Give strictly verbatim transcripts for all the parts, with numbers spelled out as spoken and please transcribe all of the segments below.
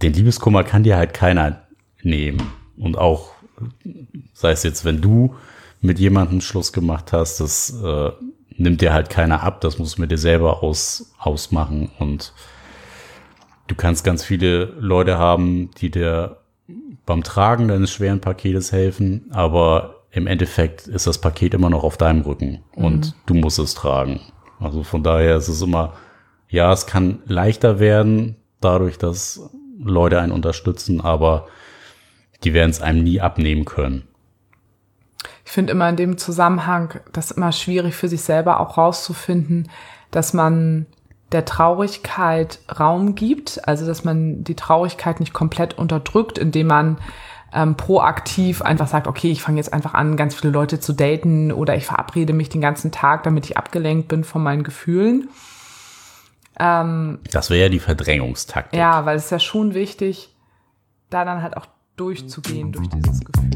den Liebeskummer kann dir halt keiner nehmen. Und auch, sei es jetzt, wenn du mit jemandem Schluss gemacht hast, das äh, nimmt dir halt keiner ab. Das musst du mit dir selber aus, ausmachen. Und du kannst ganz viele Leute haben, die dir beim Tragen deines schweren Paketes helfen, aber im Endeffekt ist das Paket immer noch auf deinem Rücken und mhm. du musst es tragen. Also von daher ist es immer, ja, es kann leichter werden, dadurch, dass Leute einen unterstützen, aber die werden es einem nie abnehmen können. Ich finde immer in dem Zusammenhang das immer schwierig für sich selber auch rauszufinden, dass man der Traurigkeit Raum gibt, also dass man die Traurigkeit nicht komplett unterdrückt, indem man ähm, proaktiv einfach sagt, okay, ich fange jetzt einfach an, ganz viele Leute zu daten oder ich verabrede mich den ganzen Tag, damit ich abgelenkt bin von meinen Gefühlen. Ähm, das wäre ja die Verdrängungstaktik. Ja, weil es ist ja schon wichtig, da dann halt auch durchzugehen durch dieses Gefühl.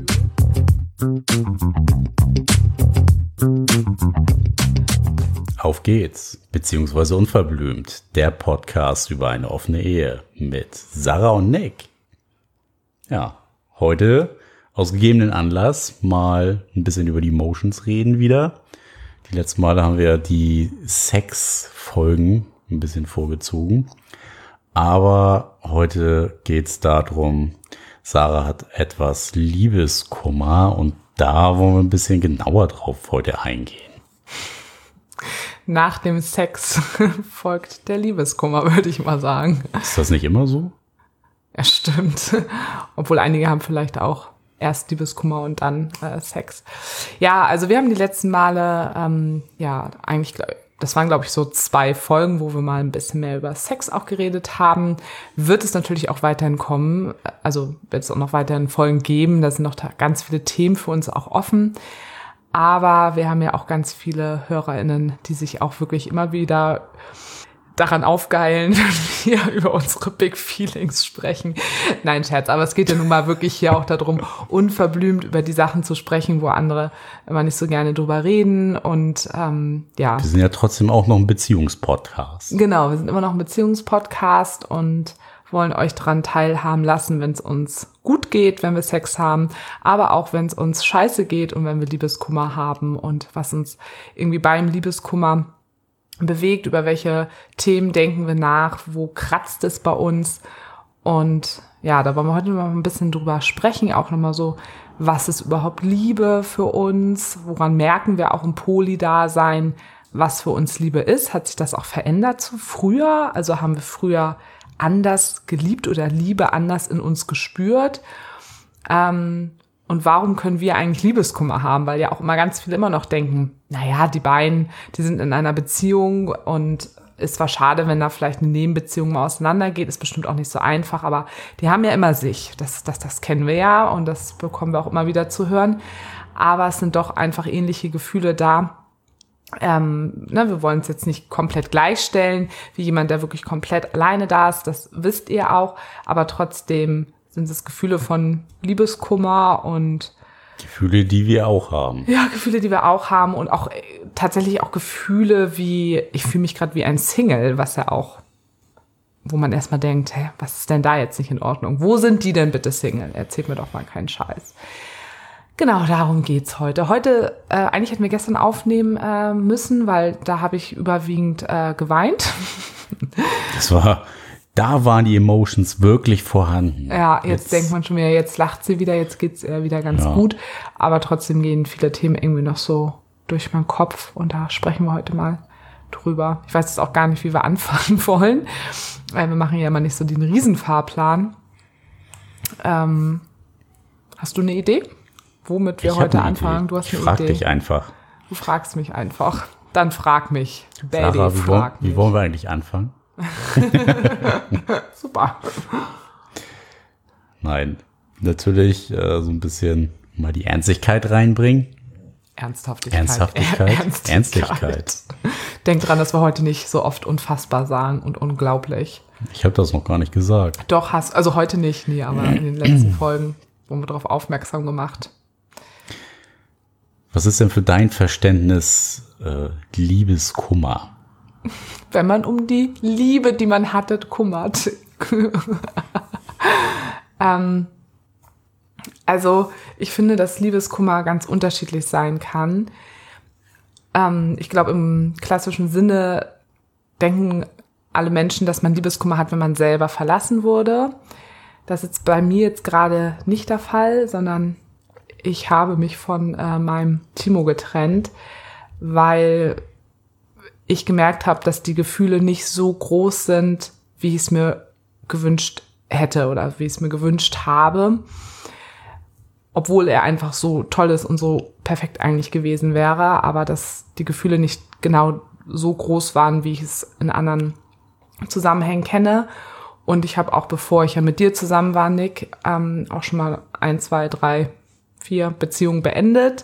Auf geht's, beziehungsweise unverblümt, der Podcast über eine offene Ehe mit Sarah und Nick. Ja, heute aus gegebenen Anlass mal ein bisschen über die Emotions reden wieder. Die letzten Male haben wir die Sex-Folgen ein bisschen vorgezogen. Aber heute geht's darum, Sarah hat etwas Liebeskummer und da wollen wir ein bisschen genauer drauf heute eingehen. Nach dem Sex folgt der Liebeskummer, würde ich mal sagen. Ist das nicht immer so? Ja, stimmt. Obwohl einige haben vielleicht auch erst Liebeskummer und dann äh, Sex. Ja, also wir haben die letzten Male, ähm, ja, eigentlich, das waren, glaube ich, so zwei Folgen, wo wir mal ein bisschen mehr über Sex auch geredet haben. Wird es natürlich auch weiterhin kommen. Also wird es auch noch weiterhin Folgen geben. Da sind noch ganz viele Themen für uns auch offen. Aber wir haben ja auch ganz viele HörerInnen, die sich auch wirklich immer wieder daran aufgeilen, wenn wir über unsere Big Feelings sprechen. Nein, Scherz, aber es geht ja nun mal wirklich hier auch darum, unverblümt über die Sachen zu sprechen, wo andere immer nicht so gerne drüber reden. Und ähm, ja. Wir sind ja trotzdem auch noch ein Beziehungspodcast. Genau, wir sind immer noch ein Beziehungspodcast und wollen euch dran teilhaben lassen, wenn es uns gut geht, wenn wir Sex haben, aber auch wenn es uns scheiße geht und wenn wir Liebeskummer haben und was uns irgendwie beim Liebeskummer bewegt, über welche Themen denken wir nach, wo kratzt es bei uns. Und ja, da wollen wir heute mal ein bisschen drüber sprechen, auch nochmal so, was ist überhaupt Liebe für uns, woran merken wir auch im Poly-Dasein, was für uns Liebe ist, hat sich das auch verändert zu früher, also haben wir früher anders geliebt oder Liebe anders in uns gespürt. Ähm, und warum können wir eigentlich Liebeskummer haben? Weil ja auch immer ganz viele immer noch denken, naja, die beiden, die sind in einer Beziehung und ist zwar schade, wenn da vielleicht eine Nebenbeziehung mal auseinandergeht, ist bestimmt auch nicht so einfach, aber die haben ja immer sich. Das, das, das kennen wir ja und das bekommen wir auch immer wieder zu hören. Aber es sind doch einfach ähnliche Gefühle da. Ähm, ne, wir wollen es jetzt nicht komplett gleichstellen, wie jemand, der wirklich komplett alleine da ist, das wisst ihr auch, aber trotzdem sind es Gefühle von Liebeskummer und Gefühle, die wir auch haben. Ja, Gefühle, die wir auch haben und auch äh, tatsächlich auch Gefühle wie, ich fühle mich gerade wie ein Single, was ja auch, wo man erstmal denkt, hä, was ist denn da jetzt nicht in Ordnung? Wo sind die denn bitte Single? Erzählt mir doch mal keinen Scheiß. Genau, darum geht's heute. Heute, äh, eigentlich hätten wir gestern aufnehmen äh, müssen, weil da habe ich überwiegend äh, geweint. Das war, da waren die Emotions wirklich vorhanden. Ja, jetzt, jetzt denkt man schon wieder, jetzt lacht sie wieder, jetzt geht's äh, wieder ganz ja. gut. Aber trotzdem gehen viele Themen irgendwie noch so durch meinen Kopf und da sprechen wir heute mal drüber. Ich weiß jetzt auch gar nicht, wie wir anfangen wollen, weil wir machen ja immer nicht so den Riesenfahrplan. Ähm, hast du eine Idee? Womit wir ich heute anfangen? Du hast eine ich frag Idee. dich einfach. Du fragst mich einfach. Dann frag mich. Baby, Sarah, wie, frag wollen, mich. wie wollen wir eigentlich anfangen? Super. Nein, natürlich äh, so ein bisschen mal die Ernstigkeit reinbringen. Ernsthaftigkeit. Ernsthaftigkeit. Er- Ernstigkeit. Ernstlichkeit. Denk dran, dass wir heute nicht so oft unfassbar sagen und unglaublich. Ich habe das noch gar nicht gesagt. Doch, hast, also heute nicht, nee, aber in den letzten Folgen wurden wir darauf aufmerksam gemacht. Was ist denn für dein Verständnis äh, Liebeskummer? Wenn man um die Liebe, die man hatte, kümmert. Ähm, also ich finde, dass Liebeskummer ganz unterschiedlich sein kann. Ähm, ich glaube, im klassischen Sinne denken alle Menschen, dass man Liebeskummer hat, wenn man selber verlassen wurde. Das ist bei mir jetzt gerade nicht der Fall, sondern ich habe mich von äh, meinem Timo getrennt, weil ich gemerkt habe, dass die Gefühle nicht so groß sind, wie ich es mir gewünscht hätte oder wie ich es mir gewünscht habe. Obwohl er einfach so toll ist und so perfekt eigentlich gewesen wäre, aber dass die Gefühle nicht genau so groß waren, wie ich es in anderen Zusammenhängen kenne. Und ich habe auch, bevor ich ja mit dir zusammen war, Nick, ähm, auch schon mal ein, zwei, drei, vier Beziehungen beendet.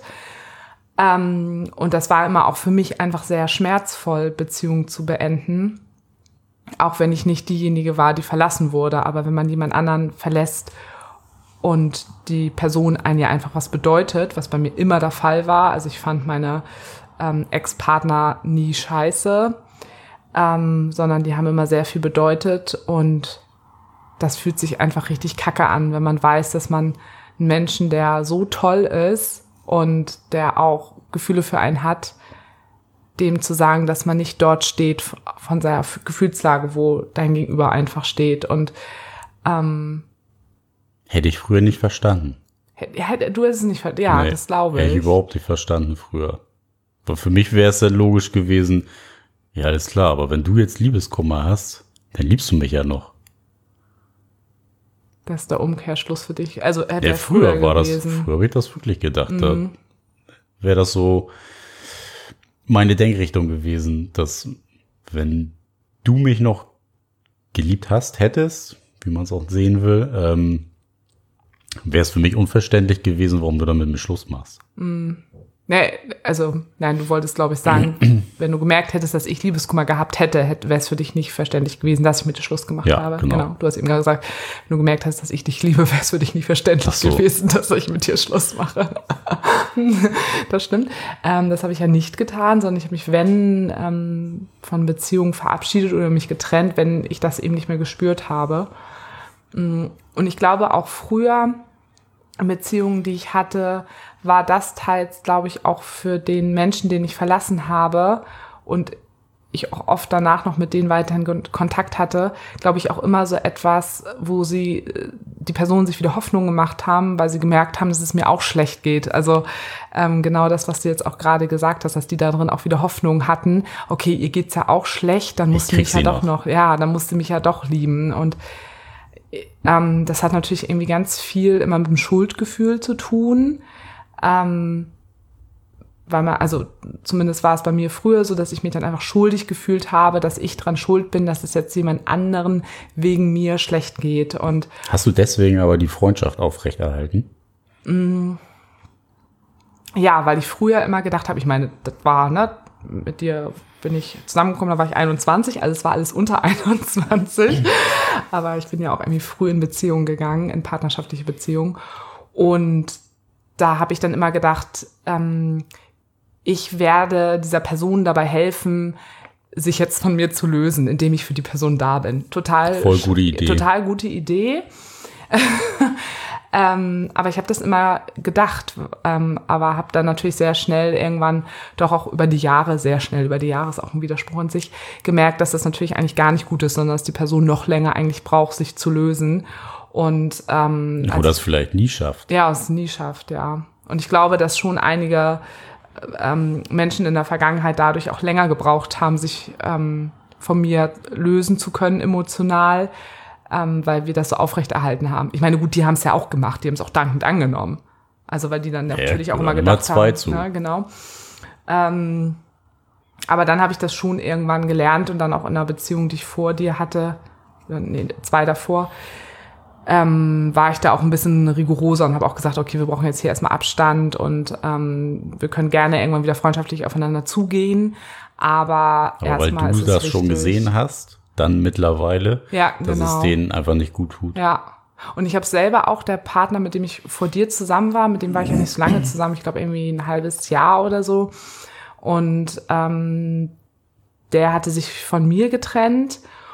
Ähm, und das war immer auch für mich einfach sehr schmerzvoll, Beziehungen zu beenden. Auch wenn ich nicht diejenige war, die verlassen wurde. Aber wenn man jemand anderen verlässt und die Person einem ja einfach was bedeutet, was bei mir immer der Fall war. Also ich fand meine ähm, Ex-Partner nie scheiße, ähm, sondern die haben immer sehr viel bedeutet. Und das fühlt sich einfach richtig kacke an, wenn man weiß, dass man einen Menschen, der so toll ist und der auch Gefühle für einen hat, dem zu sagen, dass man nicht dort steht von seiner Gefühlslage, wo dein Gegenüber einfach steht. Und ähm, hätte ich früher nicht verstanden. Hätte, du hättest es nicht verstanden. Ja, nee, das glaube ich. Hätte ich überhaupt nicht verstanden früher. Aber für mich wäre es dann logisch gewesen, ja, alles klar, aber wenn du jetzt Liebeskummer hast, dann liebst du mich ja noch. Das ist der Umkehrschluss für dich. Also hätte ja, er früher, früher war gewesen. das, früher habe ich das wirklich gedacht. Mhm. Da wäre das so meine Denkrichtung gewesen, dass wenn du mich noch geliebt hast, hättest, wie man es auch sehen will, ähm, wäre es für mich unverständlich gewesen, warum du dann mit mir Schluss machst. Mm. Nee, also, nein, du wolltest, glaube ich, sagen, wenn du gemerkt hättest, dass ich Liebeskummer gehabt hätte, hätte wäre es für dich nicht verständlich gewesen, dass ich mit dir Schluss gemacht ja, habe. Genau. genau. Du hast eben gerade gesagt, wenn du gemerkt hast, dass ich dich liebe, wäre es für dich nicht verständlich so. gewesen, dass ich mit dir Schluss mache. Das stimmt. Ähm, das habe ich ja nicht getan, sondern ich habe mich, wenn, ähm, von Beziehungen verabschiedet oder mich getrennt, wenn ich das eben nicht mehr gespürt habe. Und ich glaube auch früher, Beziehungen, die ich hatte, war das teils, glaube ich, auch für den Menschen, den ich verlassen habe und ich auch oft danach noch mit denen weiterhin Kontakt hatte, glaube ich, auch immer so etwas, wo sie, die Personen sich wieder Hoffnung gemacht haben, weil sie gemerkt haben, dass es mir auch schlecht geht. Also ähm, genau das, was du jetzt auch gerade gesagt hast, dass die da drin auch wieder Hoffnung hatten. Okay, ihr geht's ja auch schlecht, dann musst du mich ja doch noch, ja, dann musst du mich ja doch lieben. Und ähm, das hat natürlich irgendwie ganz viel immer mit dem Schuldgefühl zu tun. Ähm, weil man, also zumindest war es bei mir früher so, dass ich mich dann einfach schuldig gefühlt habe, dass ich dran schuld bin, dass es jetzt jemand anderen wegen mir schlecht geht. Und hast du deswegen aber die Freundschaft aufrechterhalten? Mh, ja, weil ich früher immer gedacht habe, ich meine, das war, ne, mit dir bin ich zusammengekommen, da war ich einundzwanzig, also es war alles unter einundzwanzig. Aber ich bin ja auch irgendwie früh in Beziehungen gegangen, in partnerschaftliche Beziehungen. Und da habe ich dann immer gedacht, ähm, ich werde dieser Person dabei helfen, sich jetzt von mir zu lösen, indem ich für die Person da bin. Total, voll gute Idee. Total gute Idee. ähm, aber ich habe das immer gedacht, ähm, aber habe dann natürlich sehr schnell irgendwann, doch auch über die Jahre, sehr schnell über die Jahre, ist auch ein Widerspruch in sich, gemerkt, dass das natürlich eigentlich gar nicht gut ist, sondern dass die Person noch länger eigentlich braucht, sich zu lösen. Und ähm, oder es vielleicht nie schafft. Ja, es nie schafft, ja. Und ich glaube, dass schon einige ähm, Menschen in der Vergangenheit dadurch auch länger gebraucht haben, sich ähm, von mir lösen zu können emotional, ähm, weil wir das so aufrechterhalten haben. Ich meine, gut, die haben es ja auch gemacht, die haben es auch dankend angenommen. Also weil die dann ja, natürlich auch immer gedacht zwei haben. Zu. Ja, genau. Ähm, aber dann habe ich das schon irgendwann gelernt und dann auch in einer Beziehung, die ich vor dir hatte, nee, zwei davor, Ähm, war ich da auch ein bisschen rigoroser und habe auch gesagt, okay, wir brauchen jetzt hier erstmal Abstand und ähm, wir können gerne irgendwann wieder freundschaftlich aufeinander zugehen, aber, aber erstmal weil du ist das es schon gesehen hast, dann mittlerweile, ja, dass genau. es denen einfach nicht gut tut. Ja, und ich habe selber auch, der Partner, mit dem ich vor dir zusammen war, mit dem war ich ja nicht so lange zusammen, ich glaube irgendwie ein halbes Jahr oder so, und ähm, der hatte sich von mir getrennt.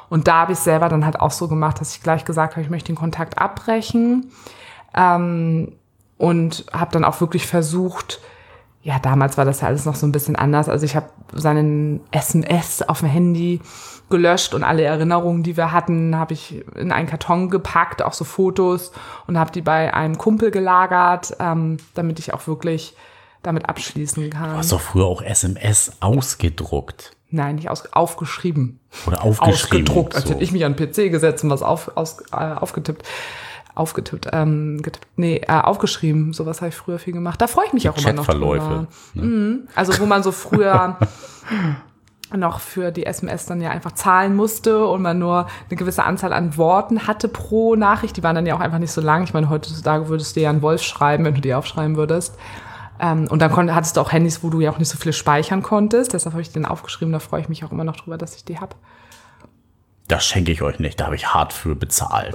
Und da habe ich selber dann halt auch so gemacht, dass ich gleich gesagt habe, ich möchte den Kontakt abbrechen. Ähm, und habe dann auch wirklich versucht, ja, damals war das ja alles noch so ein bisschen anders. Also ich habe seinen S M S auf dem Handy gelöscht und alle Erinnerungen, die wir hatten, habe ich in einen Karton gepackt, auch so Fotos, und habe die bei einem Kumpel gelagert, ähm, damit ich auch wirklich damit abschließen kann. Du hast doch früher auch S M S ausgedruckt. Nein, nicht aus, aufgeschrieben. Oder aufgeschrieben. Ausgedruckt, als so. hätte ich mich an den P C gesetzt und was auf, aus, äh, aufgetippt. Aufgetippt, ähm, getippt, nee, äh, aufgeschrieben. Sowas habe ich früher viel gemacht. Da freue ich mich auch immer noch drüber. Chatverläufe. Ne? Mhm. Also wo man so früher noch für die S M S dann ja einfach zahlen musste und man nur eine gewisse Anzahl an Worten hatte pro Nachricht. Die waren dann ja auch einfach nicht so lang. Ich meine, heutzutage würdest du ja einen Wolf schreiben, wenn du die aufschreiben würdest. Ähm, und dann kon- hattest du auch Handys, wo du ja auch nicht so viel speichern konntest. Deshalb habe ich den aufgeschrieben. Da freue ich mich auch immer noch drüber, dass ich die habe. Das schenke ich euch nicht, da habe ich hart für bezahlt.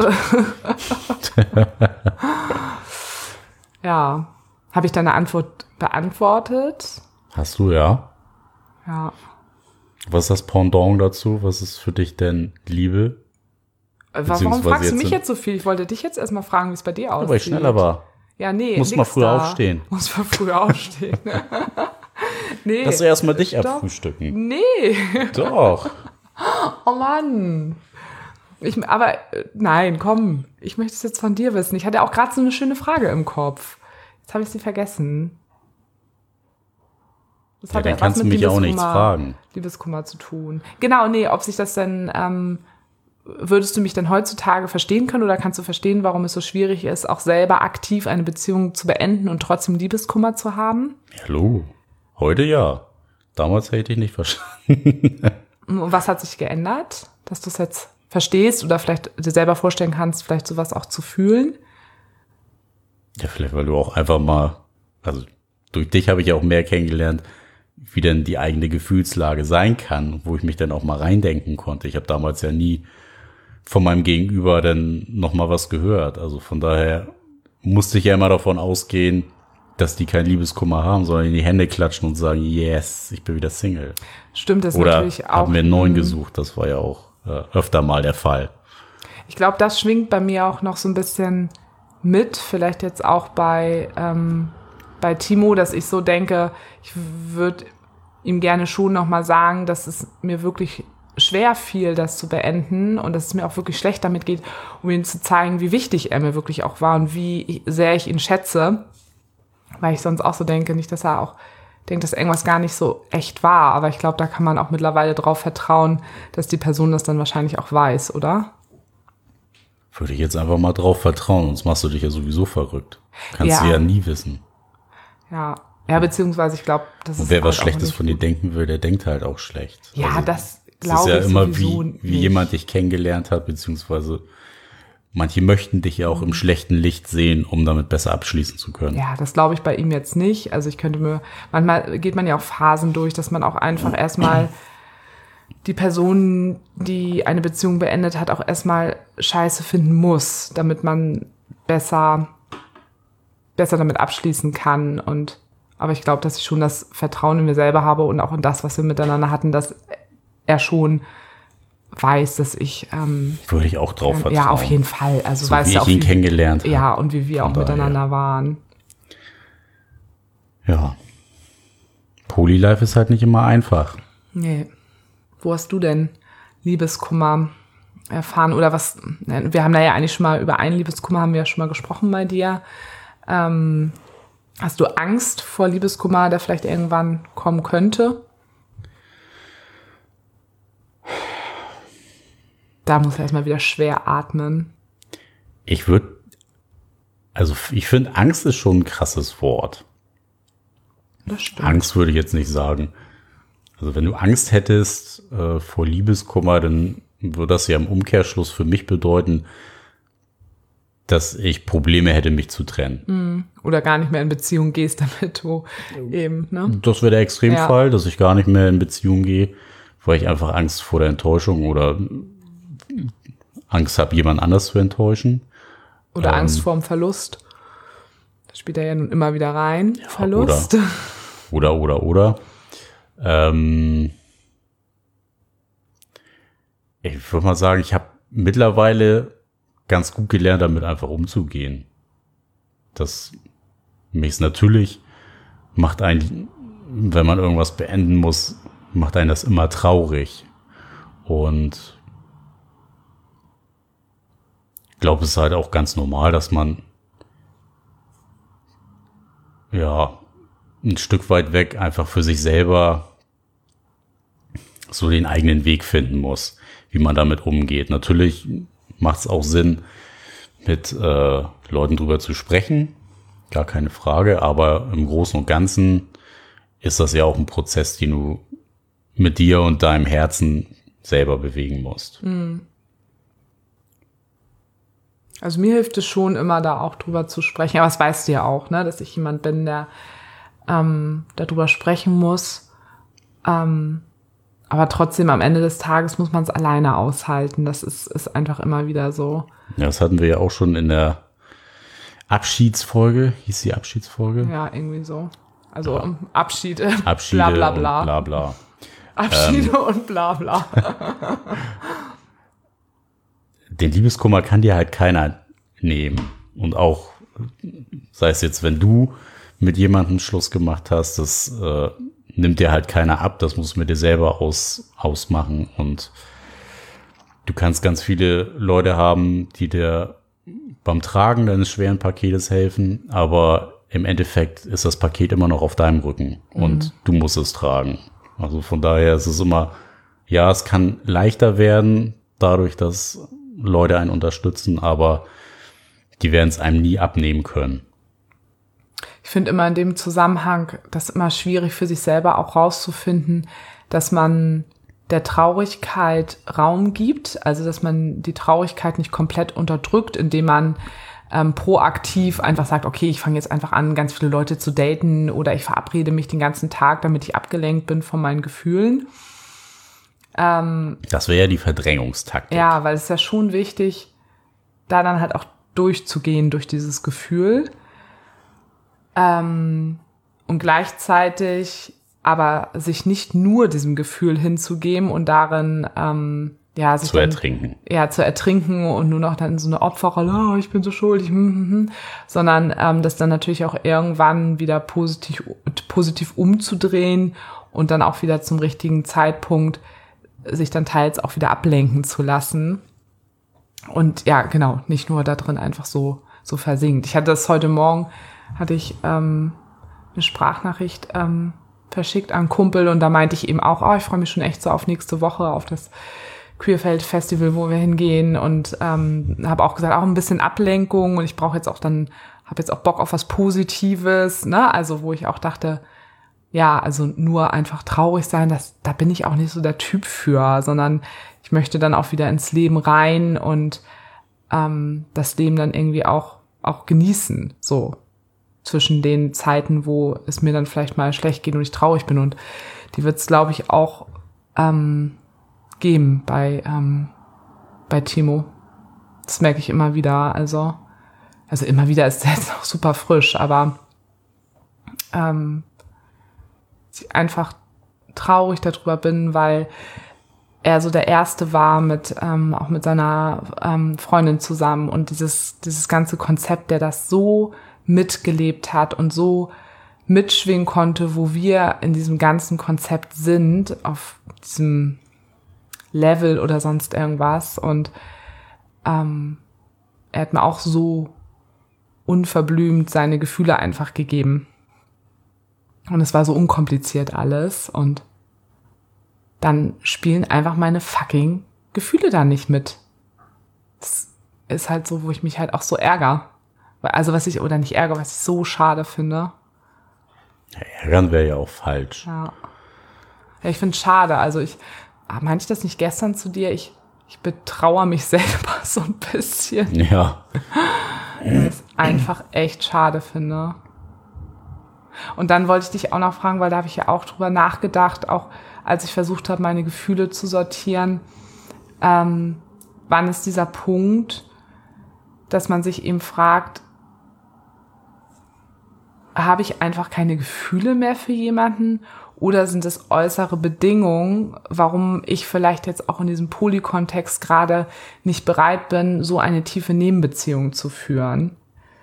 Ja. Habe ich deine Antwort beantwortet? Hast du, ja? Ja. Was ist das Pendant dazu? Was ist für dich denn Liebe? Warum fragst du mich sind- jetzt so viel? Ich wollte dich jetzt erstmal fragen, wie es bei dir aussieht. Weil ich schneller war. Ja, nee. Muss nix mal früher da. aufstehen. Muss mal früher aufstehen. Nee. Lass du erstmal dich Stopp. abfrühstücken. Nee. Doch. Oh Mann. Ich, aber äh, nein, komm. Ich möchte es jetzt von dir wissen. Ich hatte auch gerade so eine schöne Frage im Kopf. Jetzt habe ich sie vergessen. Das Ja, hat dann ja was kannst du mit mich auch nichts Liebeskummer- fragen. Liebeskummer zu tun. Genau, nee, ob sich das denn, ähm, würdest du mich denn heutzutage verstehen können oder kannst du verstehen, warum es so schwierig ist, auch selber aktiv eine Beziehung zu beenden und trotzdem Liebeskummer zu haben? Hallo. Heute ja. Damals hätte ich nicht verstanden. Und was hat sich geändert, dass du es jetzt verstehst oder vielleicht dir selber vorstellen kannst, vielleicht sowas auch zu fühlen? Ja, vielleicht, weil du auch einfach mal, also durch dich habe ich ja auch mehr kennengelernt, wie denn die eigene Gefühlslage sein kann, wo ich mich dann auch mal reindenken konnte. Ich habe damals ja nie von meinem Gegenüber dann noch mal was gehört. Also von daher musste ich ja immer davon ausgehen, dass die kein Liebeskummer haben, sondern in die Hände klatschen und sagen, yes, ich bin wieder Single. Stimmt das Oder natürlich auch. haben mir einen neuen gesucht, das war ja auch äh, öfter mal der Fall. Ich glaube, das schwingt bei mir auch noch so ein bisschen mit, vielleicht jetzt auch bei, ähm, bei Timo, dass ich so denke, ich würde ihm gerne schon noch mal sagen, dass es mir wirklich schwer fiel, das zu beenden und dass es mir auch wirklich schlecht damit geht, um ihm zu zeigen, wie wichtig er mir wirklich auch war und wie sehr ich ihn schätze, weil ich sonst auch so denke, nicht, dass er auch denkt, dass irgendwas gar nicht so echt war, aber ich glaube, da kann man auch mittlerweile drauf vertrauen, dass die Person das dann wahrscheinlich auch weiß, oder? Würde ich jetzt einfach mal drauf vertrauen, sonst machst du dich ja sowieso verrückt. Kannst Ja. du ja nie wissen. Ja, ja, beziehungsweise ich glaube, das ist Und wer was halt auch Schlechtes nicht von dir gut. denken will, der denkt halt auch schlecht. Ja, Also, das es ist glaube ja ich immer sowieso wie, wie nicht. jemand dich kennengelernt hat, beziehungsweise manche möchten dich ja auch im schlechten Licht sehen, um damit besser abschließen zu können. Ja, das glaube ich bei ihm jetzt nicht. Also ich könnte mir, manchmal geht man ja auch Phasen durch, dass man auch einfach erstmal die Person, die eine Beziehung beendet hat, auch erstmal scheiße finden muss, damit man besser, besser damit abschließen kann. Und aber ich glaube, dass ich schon das Vertrauen in mir selber habe und auch in das, was wir miteinander hatten, dass er schon weiß, dass ich ähm, Würde ich auch drauf vertrauen. ja, auf jeden Fall. Also So weiß wie ja ich auch, ihn wie, kennengelernt habe. ja, und wie wir auch Von daher. miteinander waren. Ja. Polylife ist halt nicht immer einfach. Nee. Wo hast du denn Liebeskummer erfahren? Oder was? Wir haben da ja eigentlich schon mal über einen Liebeskummer haben wir ja schon mal gesprochen bei dir. Ähm, hast du Angst vor Liebeskummer, der vielleicht irgendwann kommen könnte? Da muss er erstmal wieder schwer atmen. Ich würde, also ich finde, Angst ist schon ein krasses Wort. Das stimmt. Angst würde ich jetzt nicht sagen. Also wenn du Angst hättest äh, vor Liebeskummer, dann würde das ja im Umkehrschluss für mich bedeuten, dass ich Probleme hätte, mich zu trennen. Oder gar nicht mehr in Beziehung gehst, damit du eben, ne? Das wäre der Extremfall, dass ich gar nicht mehr in Beziehung gehe, weil ich einfach Angst vor der Enttäuschung oder Angst habe, jemand anders zu enttäuschen. Oder Ähm, Angst vorm Verlust. Das spielt er ja nun immer wieder rein. Verlust. Oder, oder, oder. Ähm Ich würde mal sagen, ich habe mittlerweile ganz gut gelernt, damit einfach umzugehen. Das mich natürlich macht einen, wenn man irgendwas beenden muss, macht einen das immer traurig. Und ich glaube, es ist halt auch ganz normal, dass man ja ein Stück weit weg einfach für sich selber so den eigenen Weg finden muss, wie man damit umgeht. Natürlich macht es auch Sinn, mit äh, Leuten drüber zu sprechen, gar keine Frage, aber im Großen und Ganzen ist das ja auch ein Prozess, den du mit dir und deinem Herzen selber bewegen musst. Also mir hilft es schon immer, da auch drüber zu sprechen, aber das weißt du ja auch, ne, dass ich jemand bin, der ähm, darüber sprechen muss, ähm, aber trotzdem am Ende des Tages muss man es alleine aushalten. Das ist, ist einfach immer wieder so. Ja, das hatten wir ja auch schon in der Abschiedsfolge. Hieß die Abschiedsfolge? Ja, irgendwie so. Also ja. Abschied, Abschiede bla bla bla. Und bla bla. Abschiede ähm, und bla bla. Den Liebeskummer kann dir halt keiner nehmen. Und auch, sei es jetzt, wenn du mit jemandem Schluss gemacht hast, das äh, nimmt dir halt keiner ab, das musst du mit dir selber aus, ausmachen. Und du kannst ganz viele Leute haben, die dir beim Tragen deines schweren Paketes helfen, aber im Endeffekt ist das Paket immer noch auf deinem Rücken und mhm. du musst es tragen. Also von daher ist es immer, ja, es kann leichter werden, dadurch, dass Leute einen unterstützen, aber die werden es einem nie abnehmen können. Ich finde immer in dem Zusammenhang das immer schwierig für sich selber auch rauszufinden, dass man der Traurigkeit Raum gibt, also dass man die Traurigkeit nicht komplett unterdrückt, indem man ähm, proaktiv einfach sagt, okay, ich fange jetzt einfach an, ganz viele Leute zu daten oder ich verabrede mich den ganzen Tag, damit ich abgelenkt bin von meinen Gefühlen. Ähm, das wäre ja die Verdrängungstaktik. Ja, weil es ist ja schon wichtig, da dann halt auch durchzugehen durch dieses Gefühl. Ähm, und gleichzeitig aber sich nicht nur diesem Gefühl hinzugeben und darin ähm, ja sich zu dann, ertrinken. Ja, zu ertrinken und nur noch dann so eine Opferrolle, oh, ich bin so schuldig, hm, hm, hm, sondern ähm, das dann natürlich auch irgendwann wieder positiv positiv umzudrehen und dann auch wieder zum richtigen Zeitpunkt sich dann teils auch wieder ablenken zu lassen. Und ja, genau, nicht nur da drin einfach so so versinkt. Ich hatte das heute Morgen, hatte ich ähm, eine Sprachnachricht ähm, verschickt an einen Kumpel und da meinte ich eben auch, oh, ich freue mich schon echt so auf nächste Woche, auf das Queerfeld Festival, wo wir hingehen und ähm, habe auch gesagt, auch ein bisschen Ablenkung und ich brauche jetzt auch dann, habe jetzt auch Bock auf was Positives, ne, also wo ich auch dachte, ja, also nur einfach traurig sein, das, da bin ich auch nicht so der Typ für, sondern ich möchte dann auch wieder ins Leben rein und ähm, das Leben dann irgendwie auch auch genießen, so zwischen den Zeiten, wo es mir dann vielleicht mal schlecht geht und ich traurig bin. Und die wird es, glaube ich, auch ähm, geben bei ähm, bei Timo. Das merke ich immer wieder. Also, also immer wieder ist der jetzt noch super frisch, aber ähm, ich einfach traurig darüber bin, weil er so der Erste war mit ähm, auch mit seiner ähm, Freundin zusammen und dieses dieses ganze Konzept, der das so mitgelebt hat und so mitschwingen konnte, wo wir in diesem ganzen Konzept sind, auf diesem Level oder sonst irgendwas. Und ähm, er hat mir auch so unverblümt seine Gefühle einfach gegeben. Und es war so unkompliziert alles. Und dann spielen einfach meine fucking Gefühle da nicht mit. Das ist halt so, wo ich mich halt auch so ärgere. Also was ich, oder nicht ärgere, was ich so schade finde. Ja, ärgern wäre ja auch falsch. Ja, ja ich finde es schade. Also ich, meinte ich das nicht gestern zu dir? Ich, ich betrauere mich selber so ein bisschen. Ja. Weil ich es einfach echt schade finde. Und dann wollte ich dich auch noch fragen, weil da habe ich ja auch drüber nachgedacht, auch als ich versucht habe, meine Gefühle zu sortieren. Ähm, wann ist dieser Punkt, dass man sich eben fragt, habe ich einfach keine Gefühle mehr für jemanden Oder sind es äußere Bedingungen, warum ich vielleicht jetzt auch in diesem Poly-Kontext gerade nicht bereit bin, so eine tiefe Nebenbeziehung zu führen?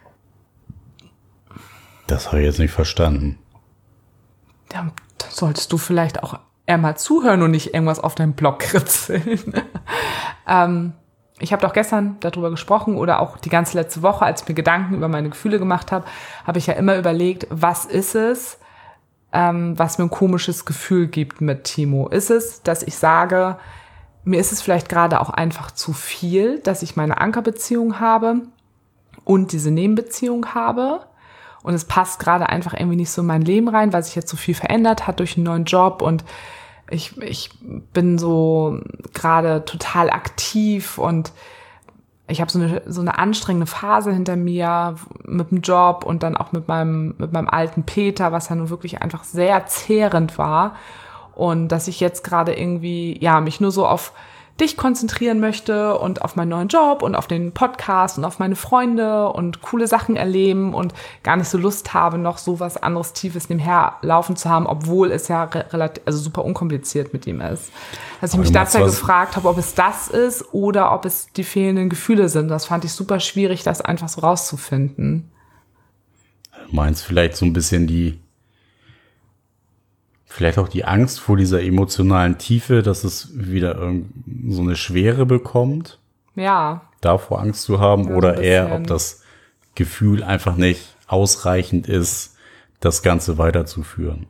Das habe ich jetzt nicht verstanden. Ja, dann solltest du vielleicht auch eher mal zuhören und nicht irgendwas auf deinem Blog kritzeln. ähm, ich habe doch gestern darüber gesprochen oder auch die ganze letzte Woche, als ich mir Gedanken über meine Gefühle gemacht habe, habe ich ja immer überlegt, was ist es, ähm, was mir ein komisches Gefühl gibt mit Timo? Ist es, dass ich sage, mir ist es vielleicht gerade auch einfach zu viel, dass ich meine Ankerbeziehung habe und diese Nebenbeziehung habe? Und es passt gerade einfach irgendwie nicht so in mein Leben rein, weil sich jetzt so viel verändert hat durch einen neuen Job und ich, ich bin so gerade total aktiv und ich habe so eine, so eine anstrengende Phase hinter mir mit dem Job und dann auch mit meinem, mit meinem alten Peter, was ja nun wirklich einfach sehr zehrend war. Und dass ich jetzt gerade irgendwie, ja, mich nur so auf dich konzentrieren möchte und auf meinen neuen Job und auf den Podcast und auf meine Freunde und coole Sachen erleben und gar nicht so Lust habe, noch so was anderes Tiefes nebenher laufen zu haben, obwohl es ja re- relativ, also super unkompliziert mit ihm ist. Dass ich mich dazu gefragt habe, ob es das ist oder ob es die fehlenden Gefühle sind. Das fand ich super schwierig, das einfach so rauszufinden. Du meinst vielleicht so ein bisschen die Vielleicht auch die Angst vor dieser emotionalen Tiefe, dass es wieder so eine Schwere bekommt. Ja. Davor Angst zu haben. Ja, oder so eher, ob das Gefühl einfach nicht ausreichend ist, das Ganze weiterzuführen.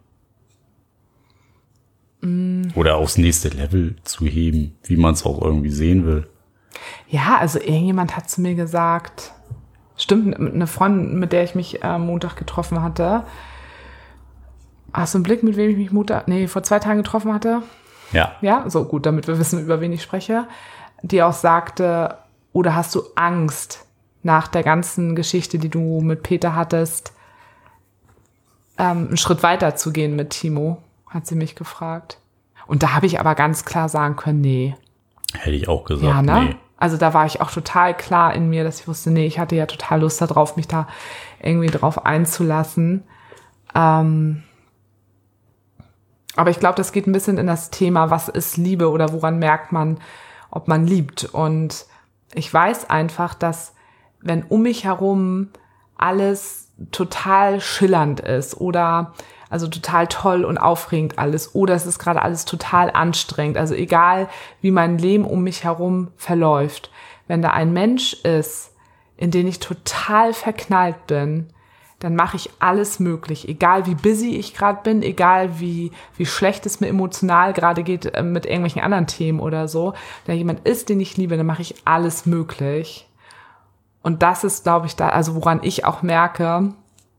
Mm. Oder aufs nächste Level zu heben, wie man es auch irgendwie sehen will. Ja, also irgendjemand hat zu mir gesagt, stimmt, eine Freundin, mit der ich mich am Montag getroffen hatte. Hast du einen Blick, mit wem ich mich Mutter, nee, vor zwei Tagen getroffen hatte? Ja. Ja, so gut, damit wir wissen, über wen ich spreche. Die auch sagte, oder hast du Angst nach der ganzen Geschichte, die du mit Peter hattest, ähm, einen Schritt weiter zu gehen mit Timo? Hat sie mich gefragt. Und da habe ich aber ganz klar sagen können, nee. Hätte ich auch gesagt, ja, ne? nee. Also da war ich auch total klar in mir, dass ich wusste, nee, ich hatte ja total Lust darauf, mich da irgendwie drauf einzulassen. Ähm, Aber ich glaube, das geht ein bisschen in das Thema, was ist Liebe oder woran merkt man, ob man liebt. Und ich weiß einfach, dass wenn um mich herum alles total schillernd ist oder also total toll und aufregend alles oder es ist gerade alles total anstrengend, also egal wie mein Leben um mich herum verläuft, wenn da ein Mensch ist, in den ich total verknallt bin, dann mache ich alles möglich, egal wie busy ich gerade bin, egal wie wie schlecht es mir emotional gerade geht äh, mit irgendwelchen anderen Themen oder so. Wenn jemand ist, den ich liebe, dann mache ich alles möglich. Und das ist, glaube ich, da, also woran ich auch merke,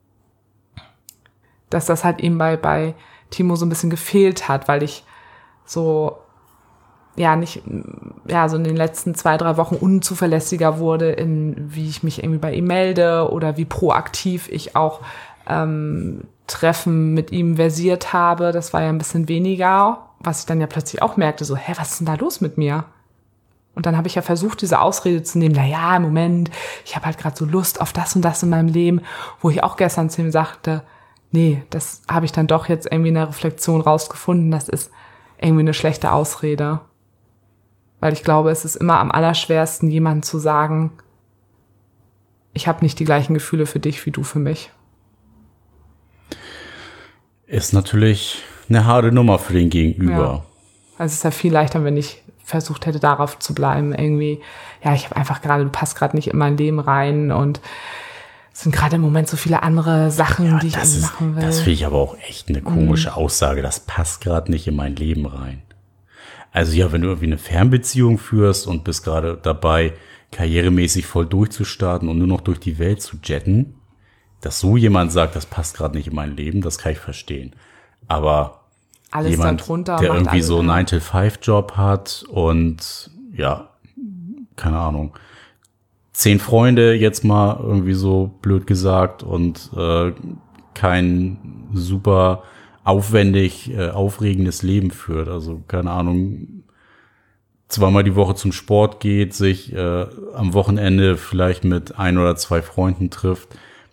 dass das halt eben bei bei Timo so ein bisschen gefehlt hat, weil ich so ja nicht ja so in den letzten zwei, drei Wochen unzuverlässiger wurde, in wie ich mich irgendwie bei ihm melde oder wie proaktiv ich auch ähm, Treffen mit ihm versiert habe. Das war ja ein bisschen weniger, was ich dann ja plötzlich auch merkte, so, hä, was ist denn da los mit mir? Und dann habe ich ja versucht, diese Ausrede zu nehmen, na ja, im Moment, ich habe halt gerade so Lust auf das und das in meinem Leben, wo ich auch gestern zu ihm sagte, nee, das habe ich dann doch jetzt irgendwie in der Reflexion rausgefunden, das ist irgendwie eine schlechte Ausrede. Weil ich glaube, es ist immer am allerschwersten, jemandem zu sagen, ich habe nicht die gleichen Gefühle für dich wie du für mich. Ist natürlich eine harte Nummer für den Gegenüber. Ja. Also es ist ja viel leichter, wenn ich versucht hätte, darauf zu bleiben. Irgendwie, ja, ich habe einfach gerade, du passt gerade nicht in mein Leben rein und es sind gerade im Moment so viele andere Sachen, ja, die ich ist, machen will. Das finde ich aber auch echt eine komische mhm. Aussage. Das passt gerade nicht in mein Leben rein. Also ja, wenn du irgendwie eine Fernbeziehung führst und bist gerade dabei, karrieremäßig voll durchzustarten und nur noch durch die Welt zu jetten, dass so jemand sagt, das passt gerade nicht in mein Leben, das kann ich verstehen. Aber alles jemand, darunter der irgendwie alles, so einen ja. nine to five Job hat und ja, keine Ahnung, zehn Freunde jetzt mal irgendwie so blöd gesagt und äh, kein super aufwendig, äh, aufregendes Leben führt. Also, keine Ahnung, zweimal die Woche zum Sport geht, sich äh, am Wochenende vielleicht mit ein oder zwei Freunden trifft,